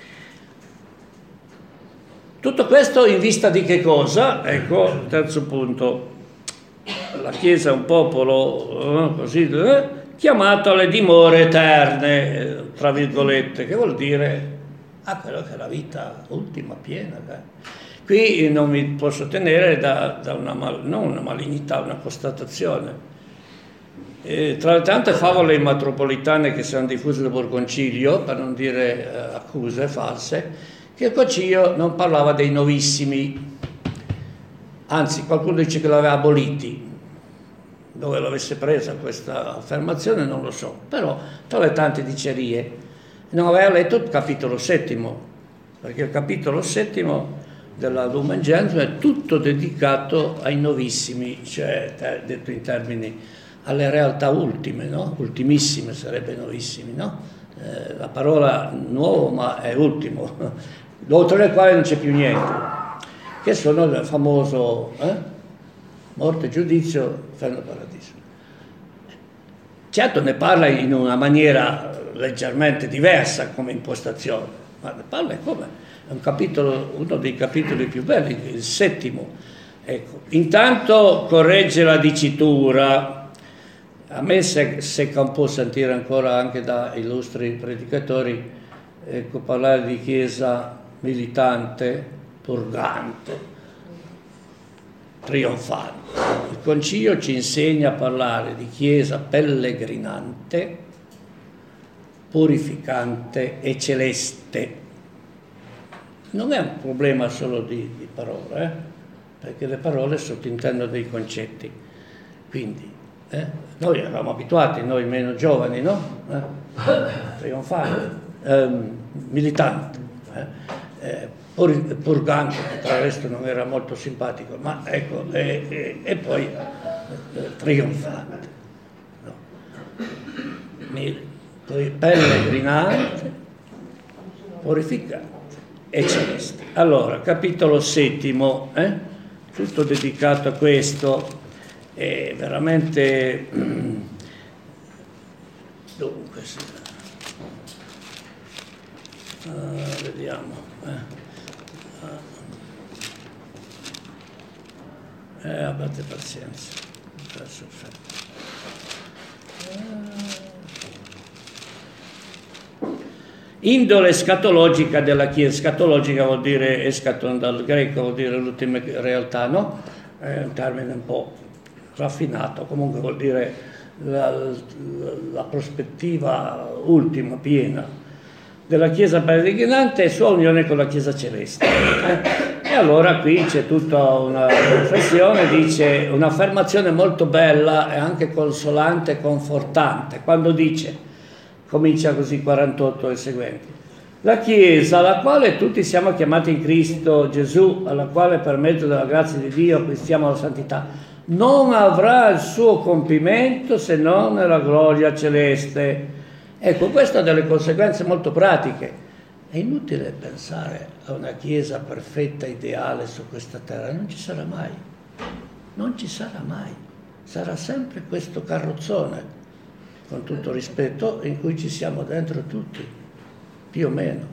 Tutto questo in vista di che cosa? Ecco, il terzo punto. La Chiesa è un popolo così chiamato alle dimore eterne, tra virgolette, che vuol dire a quello che è la vita ultima, piena, Qui non mi posso tenere da non una malignità, una constatazione. Tra le tante favole metropolitane che sono diffuse dal Concilio, per non dire accuse false, che il Concilio non parlava dei novissimi, anzi qualcuno dice che l'aveva aboliti. Dove l'avesse presa questa affermazione non lo so, però tra le tante dicerie non aveva letto il capitolo 7, perché il capitolo 7 della Lumen Gentium è tutto dedicato ai novissimi, cioè detto in termini alle realtà ultime, no? Ultimissime sarebbe novissimi, no? La parola nuovo ma è ultimo, oltre il quale non c'è più niente, che sono il famoso morte, giudizio, inferno, paradiso. Certo ne parla in una maniera leggermente diversa come impostazione, ma ne parla come è un capitolo, uno dei capitoli più belli, il 7. Ecco. Intanto corregge la dicitura. A me secca un po' sentire ancora anche da illustri predicatori parlare di chiesa militante, purgante, trionfante. Il Concilio ci insegna a parlare di chiesa pellegrinante, purificante e celeste. Non è un problema solo di parole, perché le parole sottintendono dei concetti. Quindi, noi eravamo abituati, noi meno giovani, no? Trionfante, militante, purgante, che tra l'altro non era molto simpatico, ma ecco, e poi trionfante. No. Poi pellegrinante, purificante e celeste. Allora, capitolo 7, tutto dedicato a questo. È veramente dunque vediamo abbiate pazienza, indole scatologica della Chiesa. Scatologica vuol dire eschaton dal greco, vuol dire l'ultima realtà, no? È un termine un po' raffinato, comunque vuol dire la prospettiva ultima, piena, della Chiesa pellegrinante e sua unione con la Chiesa celeste. E allora qui c'è tutta una riflessione, dice un'affermazione molto bella e anche consolante e confortante, quando dice, comincia così 48 e seguenti: la Chiesa, alla quale tutti siamo chiamati in Cristo Gesù, alla quale per mezzo della grazia di Dio acquistiamo la santità, non avrà il suo compimento se non nella gloria celeste. Ecco, questo ha delle conseguenze molto pratiche. È inutile pensare a una Chiesa perfetta, ideale su questa terra, non ci sarà mai. Non ci sarà mai. Sarà sempre questo carrozzone, con tutto rispetto, in cui ci siamo dentro tutti, più o meno.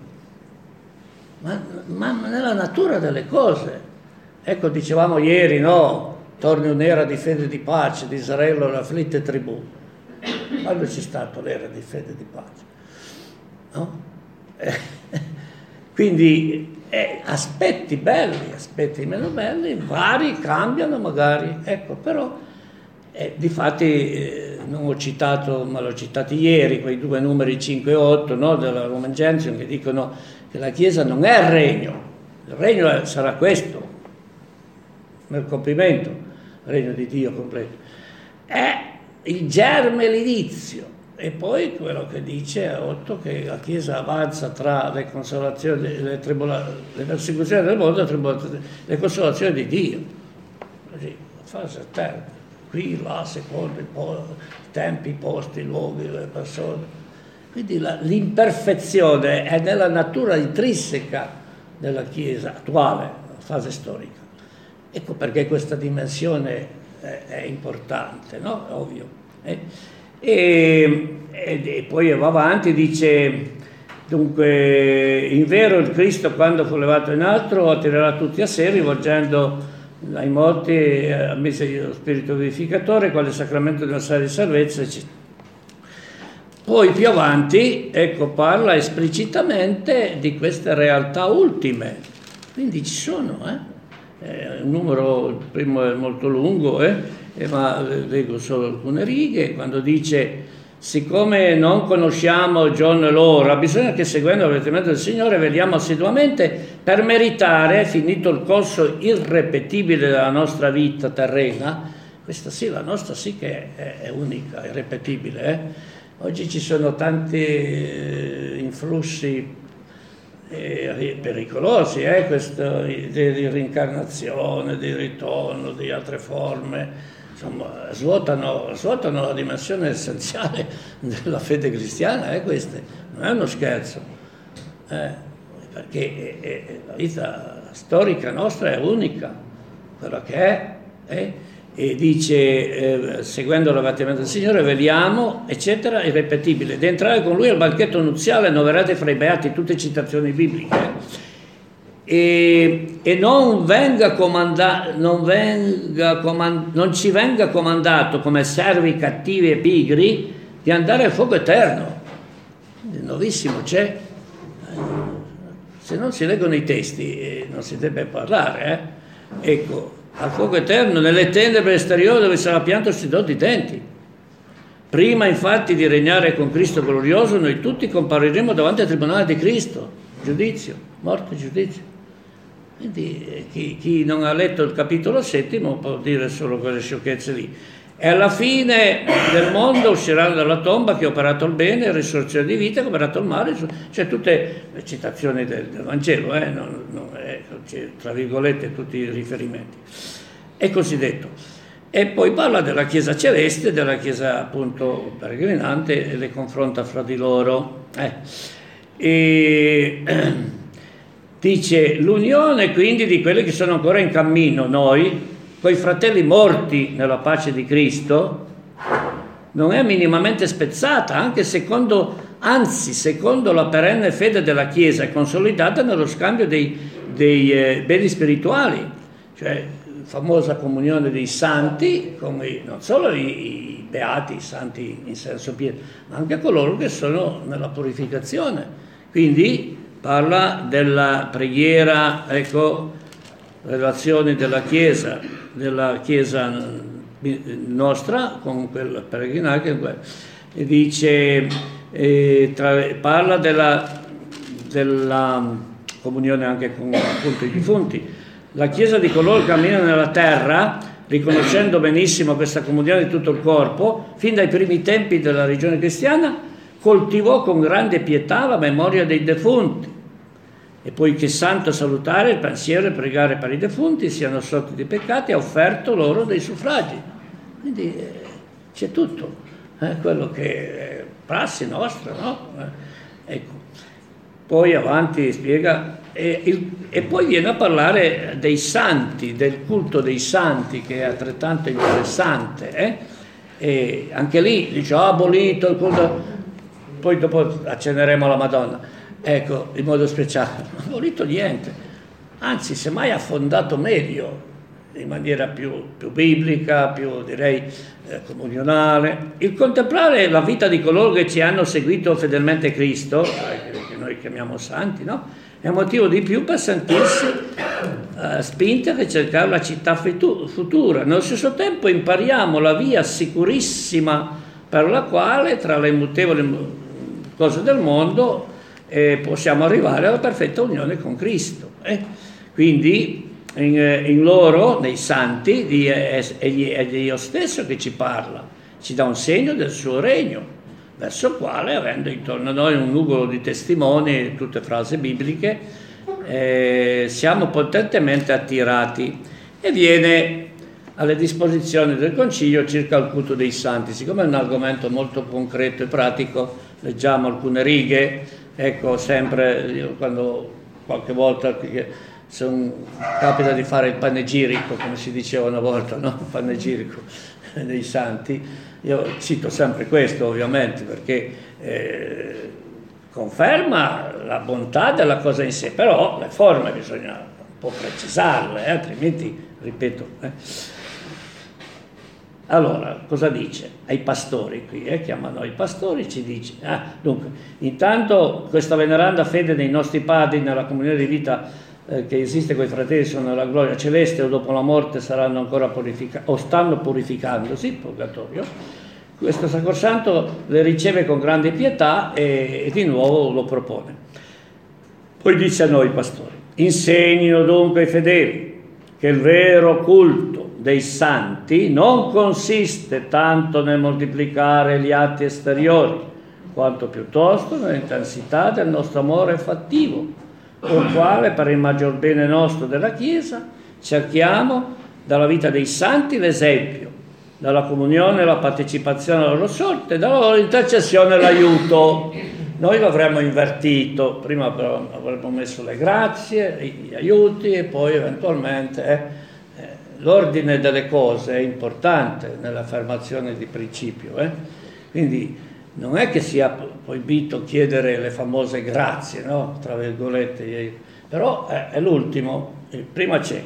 Ma nella natura delle cose. Ecco, dicevamo ieri, no? Torni un'era di fede e di pace di Israele e le afflitte tribù. Quando c'è stata l'era di fede e di pace? No? Quindi aspetti belli, aspetti meno belli, vari, cambiano magari. Ecco, però, difatti, non ho citato, ma l'ho citati ieri, quei due numeri 5 e 8, no, della Lumen Gentium, che dicono che la Chiesa non è il regno sarà questo, nel compimento. Regno di Dio completo, è il germe, l'inizio, e poi quello che dice a 8 che la Chiesa avanza tra le consolazioni, le persecuzioni del mondo e le consolazioni di Dio, così, fase eterna, qui, là, secondo i tempi, i posti, i luoghi, le persone. Quindi l'imperfezione è nella natura intrinseca della Chiesa attuale, fase storica. Ecco perché questa dimensione è importante, no? Ovvio. E poi va avanti, dice, dunque, invero il Cristo quando fu levato in alto attirerà tutti a sé, rivolgendo ai morti a mese lo Spirito vivificatore, quale sacramento della serie di salvezza, eccetera. Poi più avanti, ecco, parla esplicitamente di queste realtà ultime, Quindi ci sono, un numero, il primo è molto lungo, ma leggo solo alcune righe, quando dice: siccome non conosciamo il giorno e l'ora, bisogna che seguendo l'avvertimento del Signore veliamo assiduamente per meritare, finito il corso irrepetibile della nostra vita terrena. Questa sì, la nostra sì che è unica, irrepetibile. Oggi ci sono tanti influssi pericolosi, questa idea di reincarnazione, di ritorno, di altre forme. Insomma, svuotano la dimensione essenziale della fede cristiana, queste, non è uno scherzo, perché la vita storica nostra è unica, quella che è, e dice, seguendo l'avvertimento del Signore, veliamo, eccetera, irrepetibile, di entrare con Lui al banchetto nuziale, annoverate fra i beati, tutte citazioni bibliche, e non ci venga comandato come servi cattivi e pigri di andare al fuoco eterno. Nuovissimo c'è, se non si leggono i testi non si deve parlare, ecco, al fuoco eterno, nelle tenebre esteriori dove sarà pianto e stridore di denti. Prima infatti di regnare con Cristo glorioso, noi tutti compariremo davanti al tribunale di Cristo, giudizio, morte e giudizio. Quindi chi non ha letto il capitolo 7 può dire solo quelle sciocchezze lì. E alla fine del mondo usciranno dalla tomba chi ha operato il bene, risorzione di vita, chi ha operato il male, cioè tutte le citazioni del Vangelo, tra virgolette tutti i riferimenti. È così detto. E poi parla della Chiesa celeste, della Chiesa appunto peregrinante, e le confronta fra di loro. Dice: l'unione quindi di quelli che sono ancora in cammino, noi, coi fratelli morti nella pace di Cristo, non è minimamente spezzata, anche secondo la perenne fede della Chiesa, è consolidata nello scambio dei beni spirituali, cioè famosa comunione dei santi, come non solo i beati, i santi in senso pieno, ma anche coloro che sono nella purificazione. Quindi parla della preghiera, relazioni della Chiesa nostra con quella peregrinale, e dice, parla della comunione anche con appunto i defunti. La Chiesa di coloro che camminano nella terra, riconoscendo benissimo questa comunione di tutto il corpo, fin dai primi tempi della religione cristiana, coltivò con grande pietà la memoria dei defunti, e poiché santo salutare il pensiero e pregare per i defunti siano assolti di peccati, ha offerto loro dei suffragi. Quindi c'è tutto, quello che è prassi nostra, no? Ecco. Poi avanti spiega, e poi viene a parlare dei santi, del culto dei santi, che è altrettanto interessante, e anche lì dice: ha abolito il culto, poi dopo accenneremo alla Madonna, ecco, in modo speciale, non ha abolito niente, anzi semmai ha fondato meglio, in maniera più biblica, più direi comunionale, il contemplare la vita di coloro che ci hanno seguito fedelmente Cristo, che noi chiamiamo santi, no? È un motivo di più per sentirsi spinti a ricercare la città futura. Nello stesso tempo impariamo la via sicurissima per la quale, tra le immutevoli cose del mondo, possiamo arrivare alla perfetta unione con Cristo. Quindi in loro, nei santi, è Dio stesso che ci parla, ci dà un segno del suo regno, verso il quale, avendo intorno a noi un nugolo di testimoni, tutte frasi bibliche, siamo potentemente attirati, e viene alle disposizioni del Concilio circa il culto dei santi. Siccome è un argomento molto concreto e pratico, leggiamo alcune righe. Ecco, sempre io, quando qualche volta capita di fare il panegirico, come si diceva una volta, no? Il panegirico dei santi, io cito sempre questo, ovviamente, perché conferma la bontà della cosa in sé, però le forme bisogna un po' precisarle, altrimenti, ripeto. Allora, cosa dice? Ai pastori qui, chiamano i pastori, ci dice, dunque, intanto questa veneranda fede dei nostri padri nella comunione di vita che esiste quei fratelli sono nella gloria celeste o dopo la morte saranno ancora purificati o stanno purificandosi, purgatorio, questo Sacrosanto le riceve con grande pietà e di nuovo lo propone. Poi dice a noi pastori: insegnino dunque ai fedeli che il vero culto dei santi non consiste tanto nel moltiplicare gli atti esteriori, quanto piuttosto nell'intensità del nostro amore fattivo, col quale, per il maggior bene nostro della Chiesa, cerchiamo dalla vita dei santi l'esempio, dalla comunione la partecipazione alla loro sorte, dalla loro intercessione l'aiuto. Noi l'avremmo invertito, prima avremmo messo le grazie, gli aiuti e poi eventualmente l'ordine delle cose è importante nell'affermazione di principio. Quindi non è che sia proibito chiedere le famose grazie, no? Tra virgolette, però è l'ultimo. Prima c'è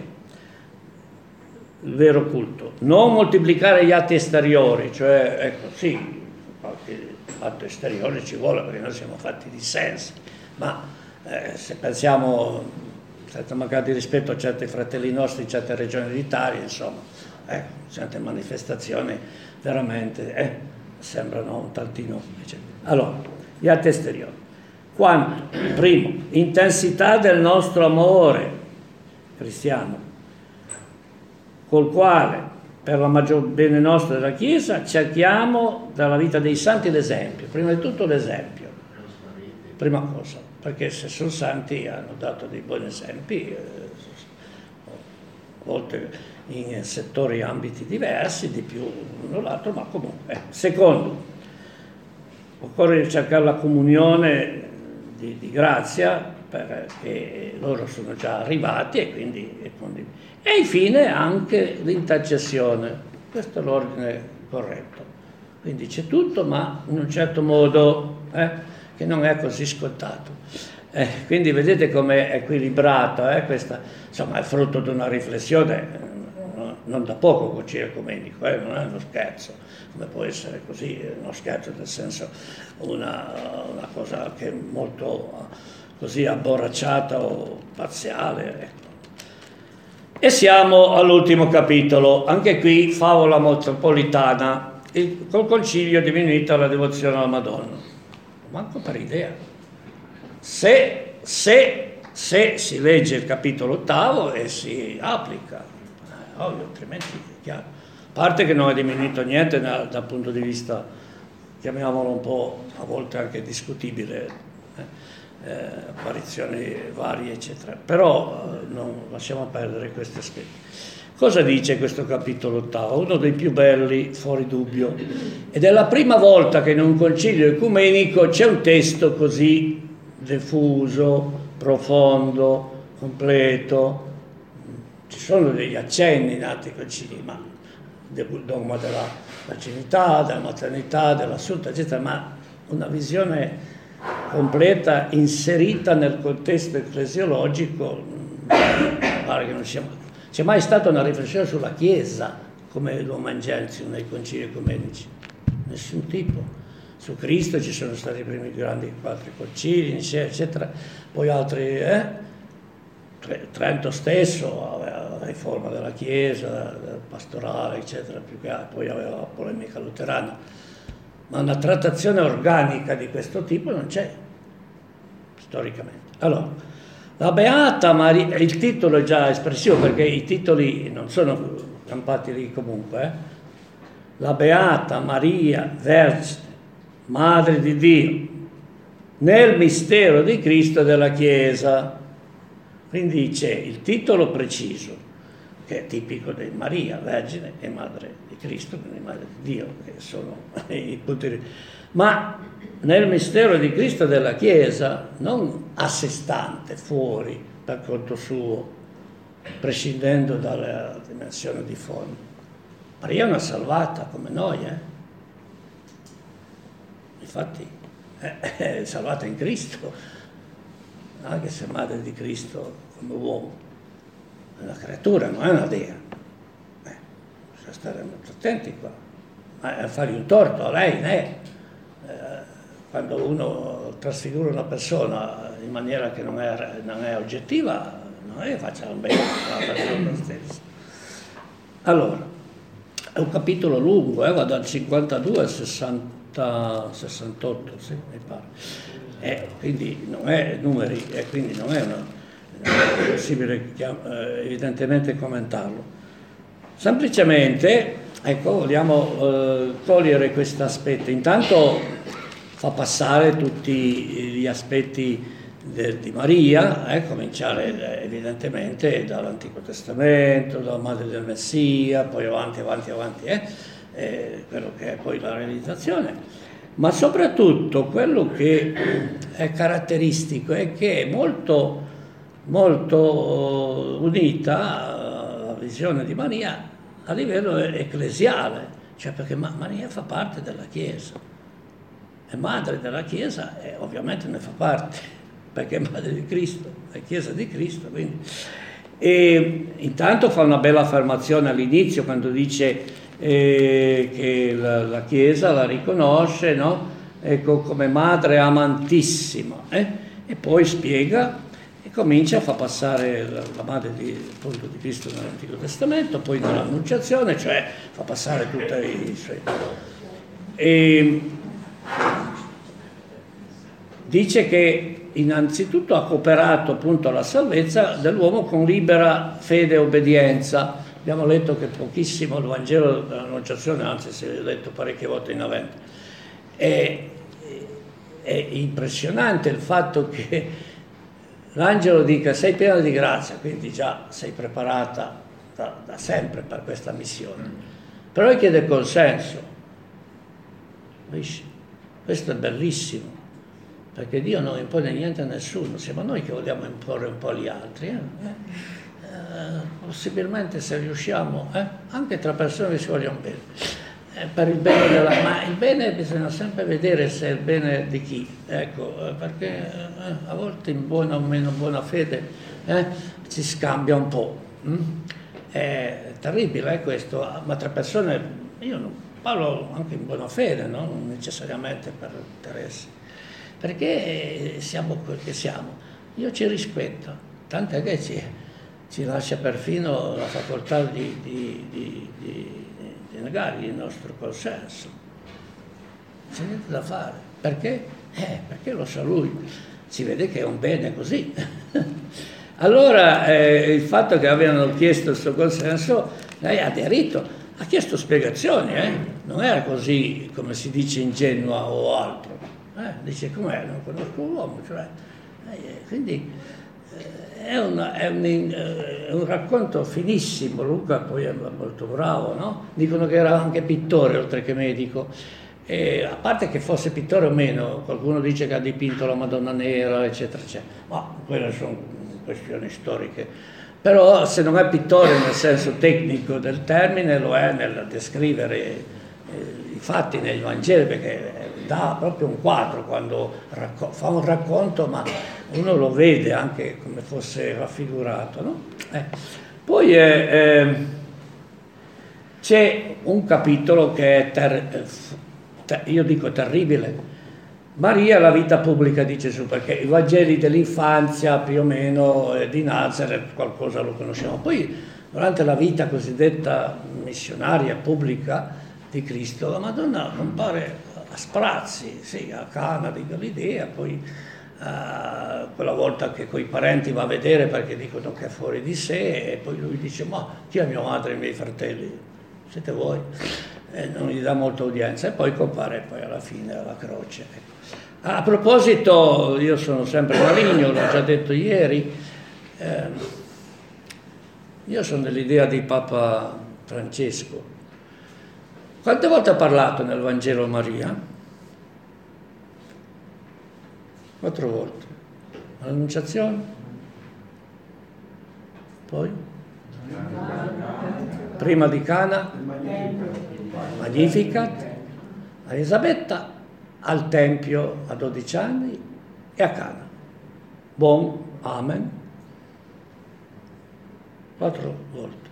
il vero culto, non moltiplicare gli atti esteriori, cioè, ecco, sì, qualche atto esteriore ci vuole perché noi siamo fatti di sensi, ma se pensiamo, senza mancare di rispetto a certi fratelli nostri in certe regioni d'Italia, insomma, certe manifestazioni veramente sembrano un tantino. Allora, gli atti esteriori. Quanto? Primo, intensità del nostro amore cristiano, col quale, per la maggior bene nostra della Chiesa, cerchiamo dalla vita dei santi l'esempio. Prima di tutto l'esempio, prima cosa, perché se sono santi hanno dato dei buoni esempi, a volte in settori e ambiti diversi, di più l'uno o l'altro, ma comunque. Secondo, occorre cercare la comunione di grazia, perché loro sono già arrivati e quindi e infine anche l'intercessione. Questo è l'ordine corretto. Quindi c'è tutto, ma in un certo modo che non è così scontato. Quindi vedete com'è equilibrata questa, insomma, è frutto di una riflessione non da poco Concilio Ecumenico, non è uno scherzo, come può essere così, uno scherzo nel senso una cosa che è molto così abborracciata o parziale, ecco. E siamo all'ultimo capitolo, anche qui favola metropolitana, col concilio diminuita alla devozione alla Madonna. Manco per idea. Se si legge il capitolo 8 e si applica, ovvio, altrimenti è chiaro. A parte che non è diminuito niente dal punto di vista, chiamiamolo un po' a volte anche discutibile, apparizioni varie eccetera, però non lasciamo perdere questi aspetti. Cosa dice questo capitolo 8? Uno dei più belli, fuori dubbio, ed è la prima volta che in un concilio ecumenico c'è un testo così diffuso, profondo, completo. Ci sono degli accenni in altri concili, ma del dogma della virginità, della maternità, dell'assunto eccetera, ma una visione completa inserita nel contesto ecclesiologico, pare che non c'è mai stata una riflessione sulla Chiesa come Lumen Gentium nei concili ecumenici, nessun tipo. Su Cristo ci sono stati i primi grandi 4 concili, eccetera, poi altri, Trento stesso aveva la riforma della Chiesa, pastorale, eccetera, più che altro, poi aveva la polemica luterana. Ma una trattazione organica di questo tipo non c'è, storicamente. Allora, la Beata Maria, il titolo è già espressivo perché i titoli non sono campati lì comunque. La Beata Maria Vergine, Madre di Dio, nel mistero di Cristo e della Chiesa. Quindi c'è il titolo preciso, che è tipico di Maria, Vergine e Madre di Cristo, quindi Madre di Dio, che sono i punti. Ma nel mistero di Cristo e della Chiesa, non a sé stante, fuori, per conto suo, prescindendo dalla dimensione di forma. Maria è una salvata come noi, Infatti è salvata in Cristo, anche se Madre di Cristo come uomo. È una creatura, non è una dea. Bisogna stare molto attenti qua. Ma a fargli un torto a lei, né? Quando uno trasfigura una persona in maniera che non è oggettiva, io faccio bene, faccio lo stesso. Allora, è un capitolo lungo, va dal 52 al 68, sì, mi pare. Quindi non è numeri, quindi non è possibile evidentemente commentarlo. Semplicemente, ecco, vogliamo cogliere questo aspetto. Intanto fa passare tutti gli aspetti di Maria, cominciare evidentemente dall'Antico Testamento, dalla Madre del Messia, poi avanti, quello che è poi la realizzazione, ma soprattutto quello che è caratteristico è che è molto, molto unita la visione di Maria a livello ecclesiale, cioè perché Maria fa parte della Chiesa, è madre della Chiesa e ovviamente ne fa parte, perché è madre di Cristo, è Chiesa di Cristo. Quindi. E intanto fa una bella affermazione all'inizio quando dice che la Chiesa la riconosce, no? Ecco, come madre amantissima, e poi spiega e comincia a far passare la madre appunto, di Cristo nell'Antico Testamento, poi nell'Annunciazione, cioè fa passare tutti i suoi. E dice che innanzitutto ha cooperato appunto alla salvezza dell'uomo con libera fede e obbedienza. Abbiamo letto che pochissimo il Vangelo dell'Annunciazione, anzi si è letto parecchie volte in avanti. È impressionante il fatto che l'angelo dica sei piena di grazia, quindi già sei preparata da sempre per questa missione. Però gli chiede consenso. Questo è bellissimo, perché Dio non impone niente a nessuno, siamo noi che vogliamo imporre un po' agli altri. Possibilmente se riusciamo, anche tra persone che si vogliono bene. Per il bene ma il bene bisogna sempre vedere se è il bene di chi, ecco, perché a volte in buona o meno buona fede si scambia un po'. È terribile questo, ma tra persone, io non parlo anche in buona fede, no? Non necessariamente per interessi, perché siamo quel che siamo. Io ci rispetto, tant'è che ci lascia perfino la facoltà di negargli il nostro consenso. C'è niente da fare. Perché? Perché lo sa lui. Si vede che è un bene così. Allora, il fatto che abbiano chiesto il suo consenso, lei ha aderito, ha chiesto spiegazioni, non era così come si dice ingenua o altro. Dice com'è, non conosco l'uomo, cioè, quindi è un racconto finissimo. Luca poi è molto bravo, no? Dicono che era anche pittore oltre che medico, a parte che fosse pittore o meno, qualcuno dice che ha dipinto la Madonna Nera, eccetera, eccetera, ma quelle sono questioni storiche. Però se non è pittore nel senso tecnico del termine, lo è nel descrivere i fatti nei Vangeli, perché dà proprio un quadro quando fa un racconto, ma uno lo vede anche come fosse raffigurato, no? Poi c'è un capitolo che è io dico terribile. Maria, la vita pubblica di Gesù, perché i Vangeli dell'infanzia più o meno di Nazareth qualcosa lo conosciamo. Poi durante la vita cosiddetta missionaria pubblica di Cristo, la Madonna compare a sprazzi, sì, a Cana di Galilea, poi quella volta che coi parenti va a vedere perché dicono che è fuori di sé, e poi lui dice ma chi è mia madre e i miei fratelli? Siete voi? Non gli dà molta udienza, e poi compare poi alla fine alla croce. Ecco. A proposito, io sono sempre maligno, l'ho già detto ieri, io sono dell'idea di Papa Francesco. Quante volte ha parlato nel Vangelo Maria? 4 volte. All'Annunciazione? Poi? Prima di Cana? Magnificat? A Elisabetta? Al Tempio a 12 anni e a Cana. Buon, amen. 4 volte.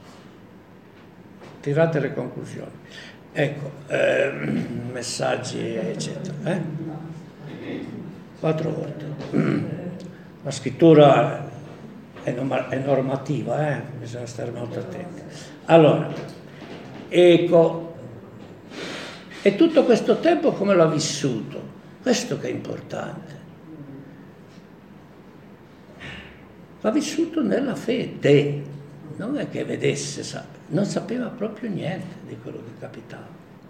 Tirate le conclusioni. Ecco, messaggi eccetera. 4 volte. La scrittura è normativa, bisogna stare molto attenti. Allora, ecco, e tutto questo tempo come l'ha vissuto? Questo che è importante. L'ha vissuto nella fede, non è che vedesse, non sapeva proprio niente di quello che capitava.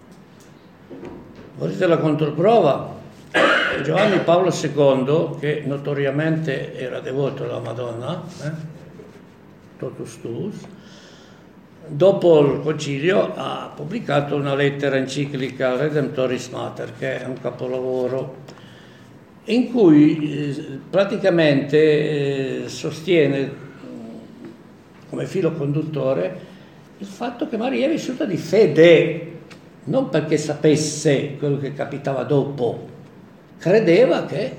Volete la controprova? Giovanni Paolo II, che notoriamente era devoto alla Madonna, totus tuus, dopo il concilio ha pubblicato una lettera enciclica Redemptoris Mater, che è un capolavoro, in cui praticamente sostiene come filo conduttore il fatto che Maria è vissuta di fede, non perché sapesse quello che capitava dopo, credeva e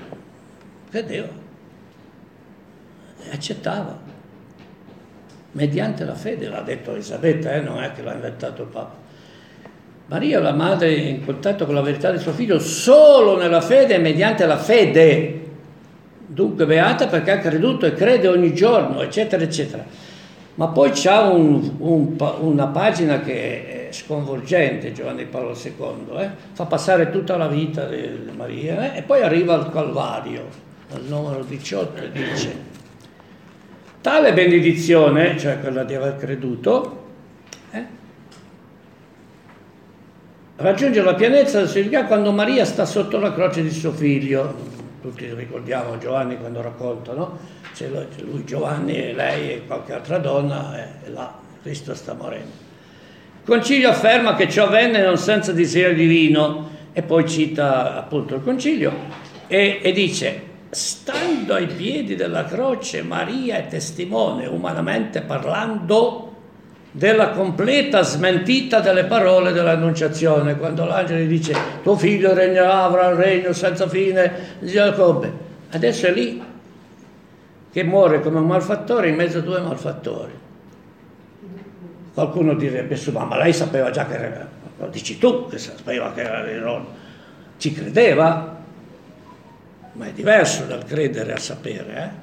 accettava mediante la fede, l'ha detto Elisabetta, non è che l'ha inventato il Papa. Maria, la madre, in contatto con la verità di suo figlio solo nella fede e mediante la fede, dunque beata perché ha creduto e crede ogni giorno, eccetera eccetera. Ma poi c'ha una pagina che è sconvolgente, Giovanni Paolo II, fa passare tutta la vita di Maria, e poi arriva al Calvario, al numero 18, e dice: tale benedizione, cioè quella di aver creduto, raggiunge la pienezza del significato quando Maria sta sotto la croce di suo figlio. Tutti ricordiamo Giovanni quando racconta, no? C'è lui, Giovanni, e lei e qualche altra donna, e là Cristo sta morendo. Il Concilio afferma che ciò avvenne non senza desiderio divino, e poi cita appunto il Concilio e dice: stando ai piedi della croce, Maria è testimone, umanamente parlando, della completa smentita delle parole dell'Annunciazione, quando l'angelo dice: tuo figlio regnerà, avrà un regno senza fine di Giacobbe. Adesso è lì che muore come un malfattore in mezzo a due malfattori. Qualcuno direbbe: ma lei sapeva già che era, lo dici tu che sapeva che era l'eroe. Ci credeva, ma è diverso dal credere a sapere,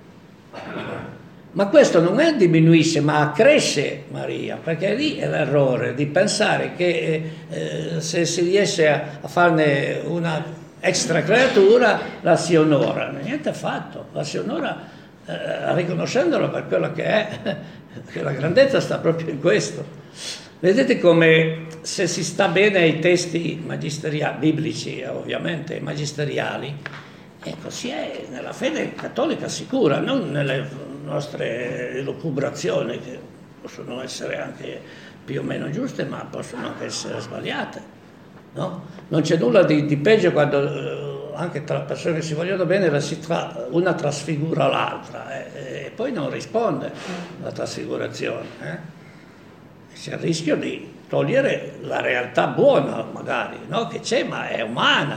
Ma questo non è diminuisce, ma accresce Maria, perché lì è l'errore di pensare che se si riesce a farne una extra creatura la si onora. Niente affatto, la si onora riconoscendola per quello che è, che la grandezza sta proprio in questo. Vedete come, se si sta bene ai testi magisteriali, biblici ovviamente, magisteriali, ecco, si è nella fede cattolica sicura, non nelle nostre elucubrazioni, che possono essere anche più o meno giuste, ma possono anche essere sbagliate, no? Non c'è nulla di peggio quando anche tra persone che si vogliono bene una trasfigura l'altra e poi non risponde alla trasfigurazione. C'è il rischio di togliere la realtà buona, magari, no? Che c'è, ma è umana.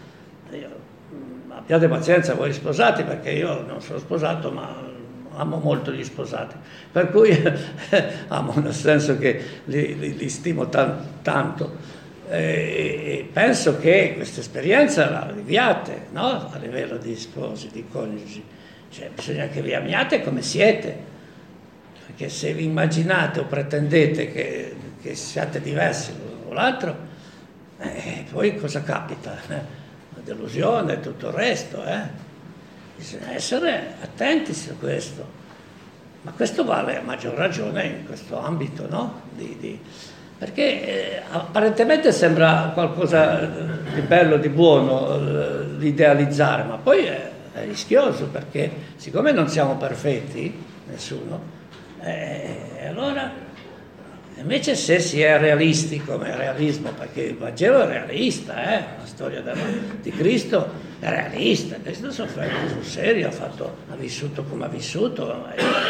Abbiate pazienza voi sposati, perché io non sono sposato, ma amo molto gli sposati, per cui amo nel senso che li stimo tanto, e penso che questa esperienza la viviate, no? A livello di sposi, di coniugi, cioè bisogna che vi amiate come siete, perché se vi immaginate o pretendete che siate diversi l'uno o l'altro, poi cosa capita? La delusione e tutto il resto, Bisogna essere attenti su questo, ma questo vale a maggior ragione in questo ambito, no? Perché apparentemente sembra qualcosa di bello, di buono l'idealizzare, ma poi è rischioso, perché siccome non siamo perfetti, nessuno, allora invece se si è realisti come realismo, perché il Vangelo è realista, la storia di Cristo è realista, Cristo si è sofferto sul serio, ha vissuto come ha vissuto,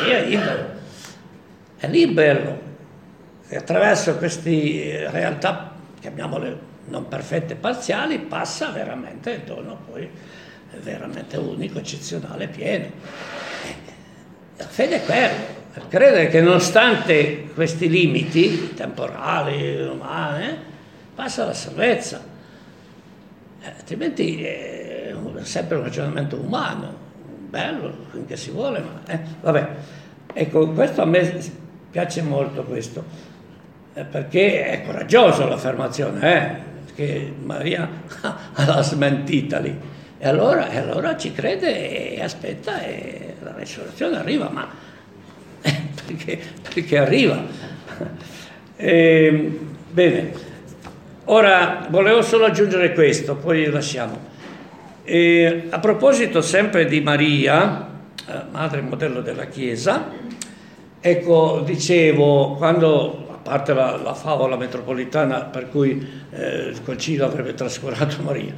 è libero, e attraverso queste realtà, chiamiamole non perfette, parziali, passa veramente il dono poi veramente unico, eccezionale, pieno. La fede è quello. Credere che nonostante questi limiti temporali, umani, passa la salvezza, altrimenti è sempre un ragionamento umano, bello, finché si vuole, ma vabbè. Ecco, questo a me piace molto questo, perché è coraggiosa l'affermazione, che Maria l'ha smentita lì. E allora ci crede e aspetta e la resurrezione arriva, ma perché arriva. Bene, ora volevo solo aggiungere questo, poi lasciamo. A proposito sempre di Maria, madre e modello della Chiesa, ecco, dicevo, quando, a parte la favola metropolitana per cui il concilio avrebbe trascurato Maria,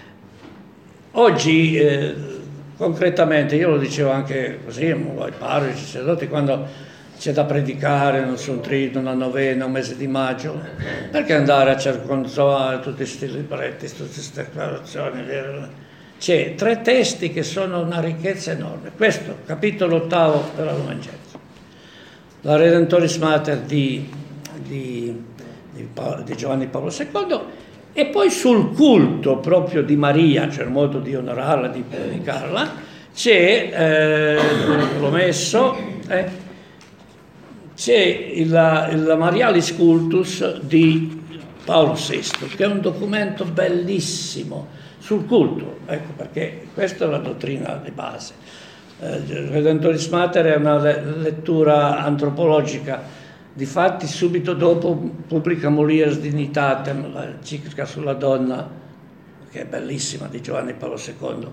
oggi concretamente, io lo dicevo anche così ai parroci, ai sacerdoti, quando c'è da predicare, non so, un trino, una novena, un mese di maggio, perché andare a circonzoare tutti questi libretti, tutte queste declarazioni? C'è 3 testi che sono una ricchezza enorme. Questo, capitolo 8 della Lumen Gentium, la Redemptoris Mater di Giovanni Paolo II, e poi sul culto proprio di Maria, cioè il modo di onorarla, di predicarla, c'è, l'ho messo, c'è il Marialis Cultus di Paolo VI, che è un documento bellissimo sul culto, ecco, perché questa è la dottrina di base. Redemptoris Mater è una lettura antropologica, difatti subito dopo pubblica Mulieris Dignitatem, la enciclica sulla donna, che è bellissima, di Giovanni Paolo II.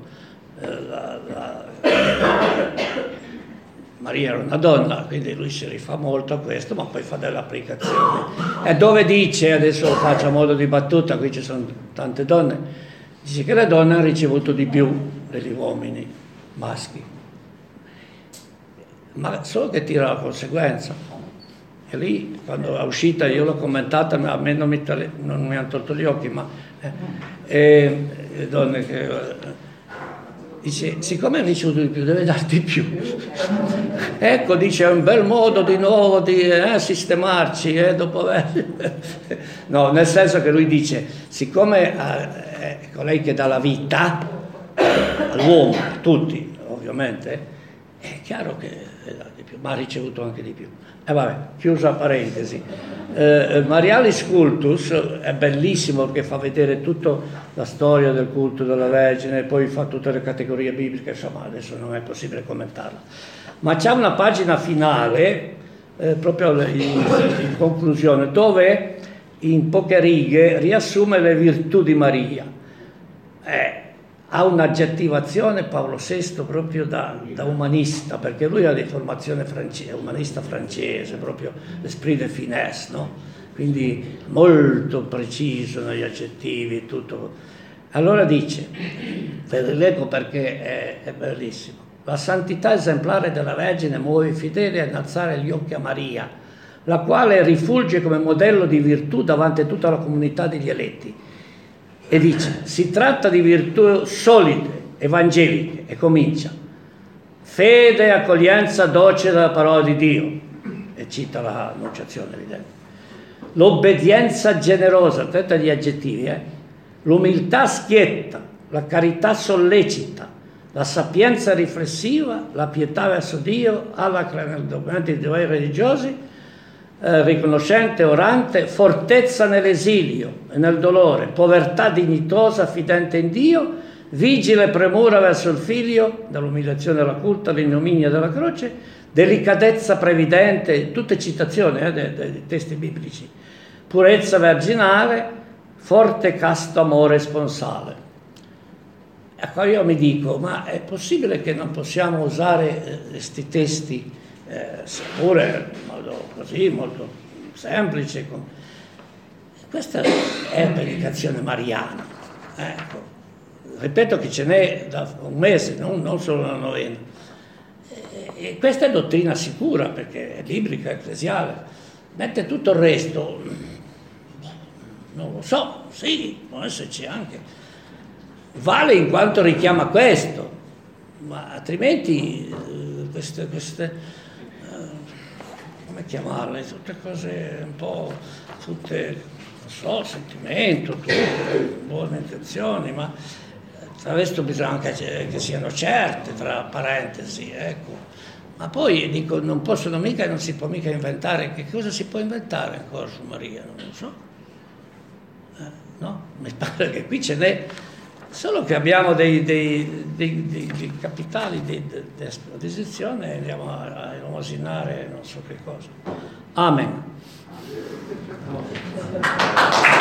Maria era una donna, quindi lui si rifà molto a questo, ma poi fa delle applicazioni. E dove dice, adesso lo faccio a modo di battuta, qui ci sono tante donne, dice che le donne hanno ricevuto di più degli uomini maschi, ma solo che tira la conseguenza. E lì, quando è uscita, io l'ho commentata, a me non mi hanno tolto gli occhi, ma le donne che... dice, siccome hai ricevuto di più, deve darti più. Ecco, dice, è un bel modo di nuovo di sistemarci, dopo no, nel senso che lui dice, siccome è colei che dà la vita all'uomo, tutti, ovviamente, è chiaro che dà di più, ma ha ricevuto anche di più. E vabbè, chiusa parentesi. Marialis Cultus è bellissimo perché fa vedere tutta la storia del culto della Vergine, poi fa tutte le categorie bibliche, insomma adesso non è possibile commentarla. Ma c'è una pagina finale, proprio in conclusione, dove in poche righe riassume le virtù di Maria. Ha un'aggettivazione Paolo VI proprio da umanista, perché lui ha di formazione umanista francese, proprio l'esprit de finesse, no? Quindi molto preciso negli aggettivi e tutto. Allora dice, ve le leggo perché è bellissimo: la santità esemplare della Vergine muove i fedeli a innalzare gli occhi a Maria, la quale rifulge come modello di virtù davanti a tutta la comunità degli eletti. E dice, si tratta di virtù solide, evangeliche, e comincia: fede e accoglienza docile della parola di Dio, e cita l'annunciazione evidente, l'obbedienza generosa, attenta agli aggettivi, l'umiltà schietta, la carità sollecita, la sapienza riflessiva, la pietà verso Dio, alla documenti di doveri religiosi, riconoscente, orante, fortezza nell'esilio e nel dolore, povertà dignitosa, fidente in Dio, vigile premura verso il Figlio, dall'umiliazione alla culta, l'ignominia della croce, delicatezza previdente, tutte citazioni dei testi biblici, purezza virginale, forte casto amore sponsale. Ecco, io mi dico, ma è possibile che non possiamo usare questi testi, seppure in modo così molto semplice? Questa è la predicazione mariana. Ecco. Ripeto che ce n'è da un mese, non solo una novena. E questa è dottrina sicura, perché è biblica, ecclesiale. Mentre tutto il resto, non lo so, sì, può esserci anche. Vale in quanto richiama questo, ma altrimenti queste come chiamarle, tutte cose un po', tutte, non so, sentimento, tutte buone intenzioni, ma questo bisogna anche che siano certe, tra parentesi, ecco. Ma poi dico, non si può mica inventare, che cosa si può inventare ancora su Maria? Non lo so. No? Mi pare che qui ce n'è, solo che abbiamo dei capitali di esposizione e andiamo a elemosinare non so che cosa. Amen.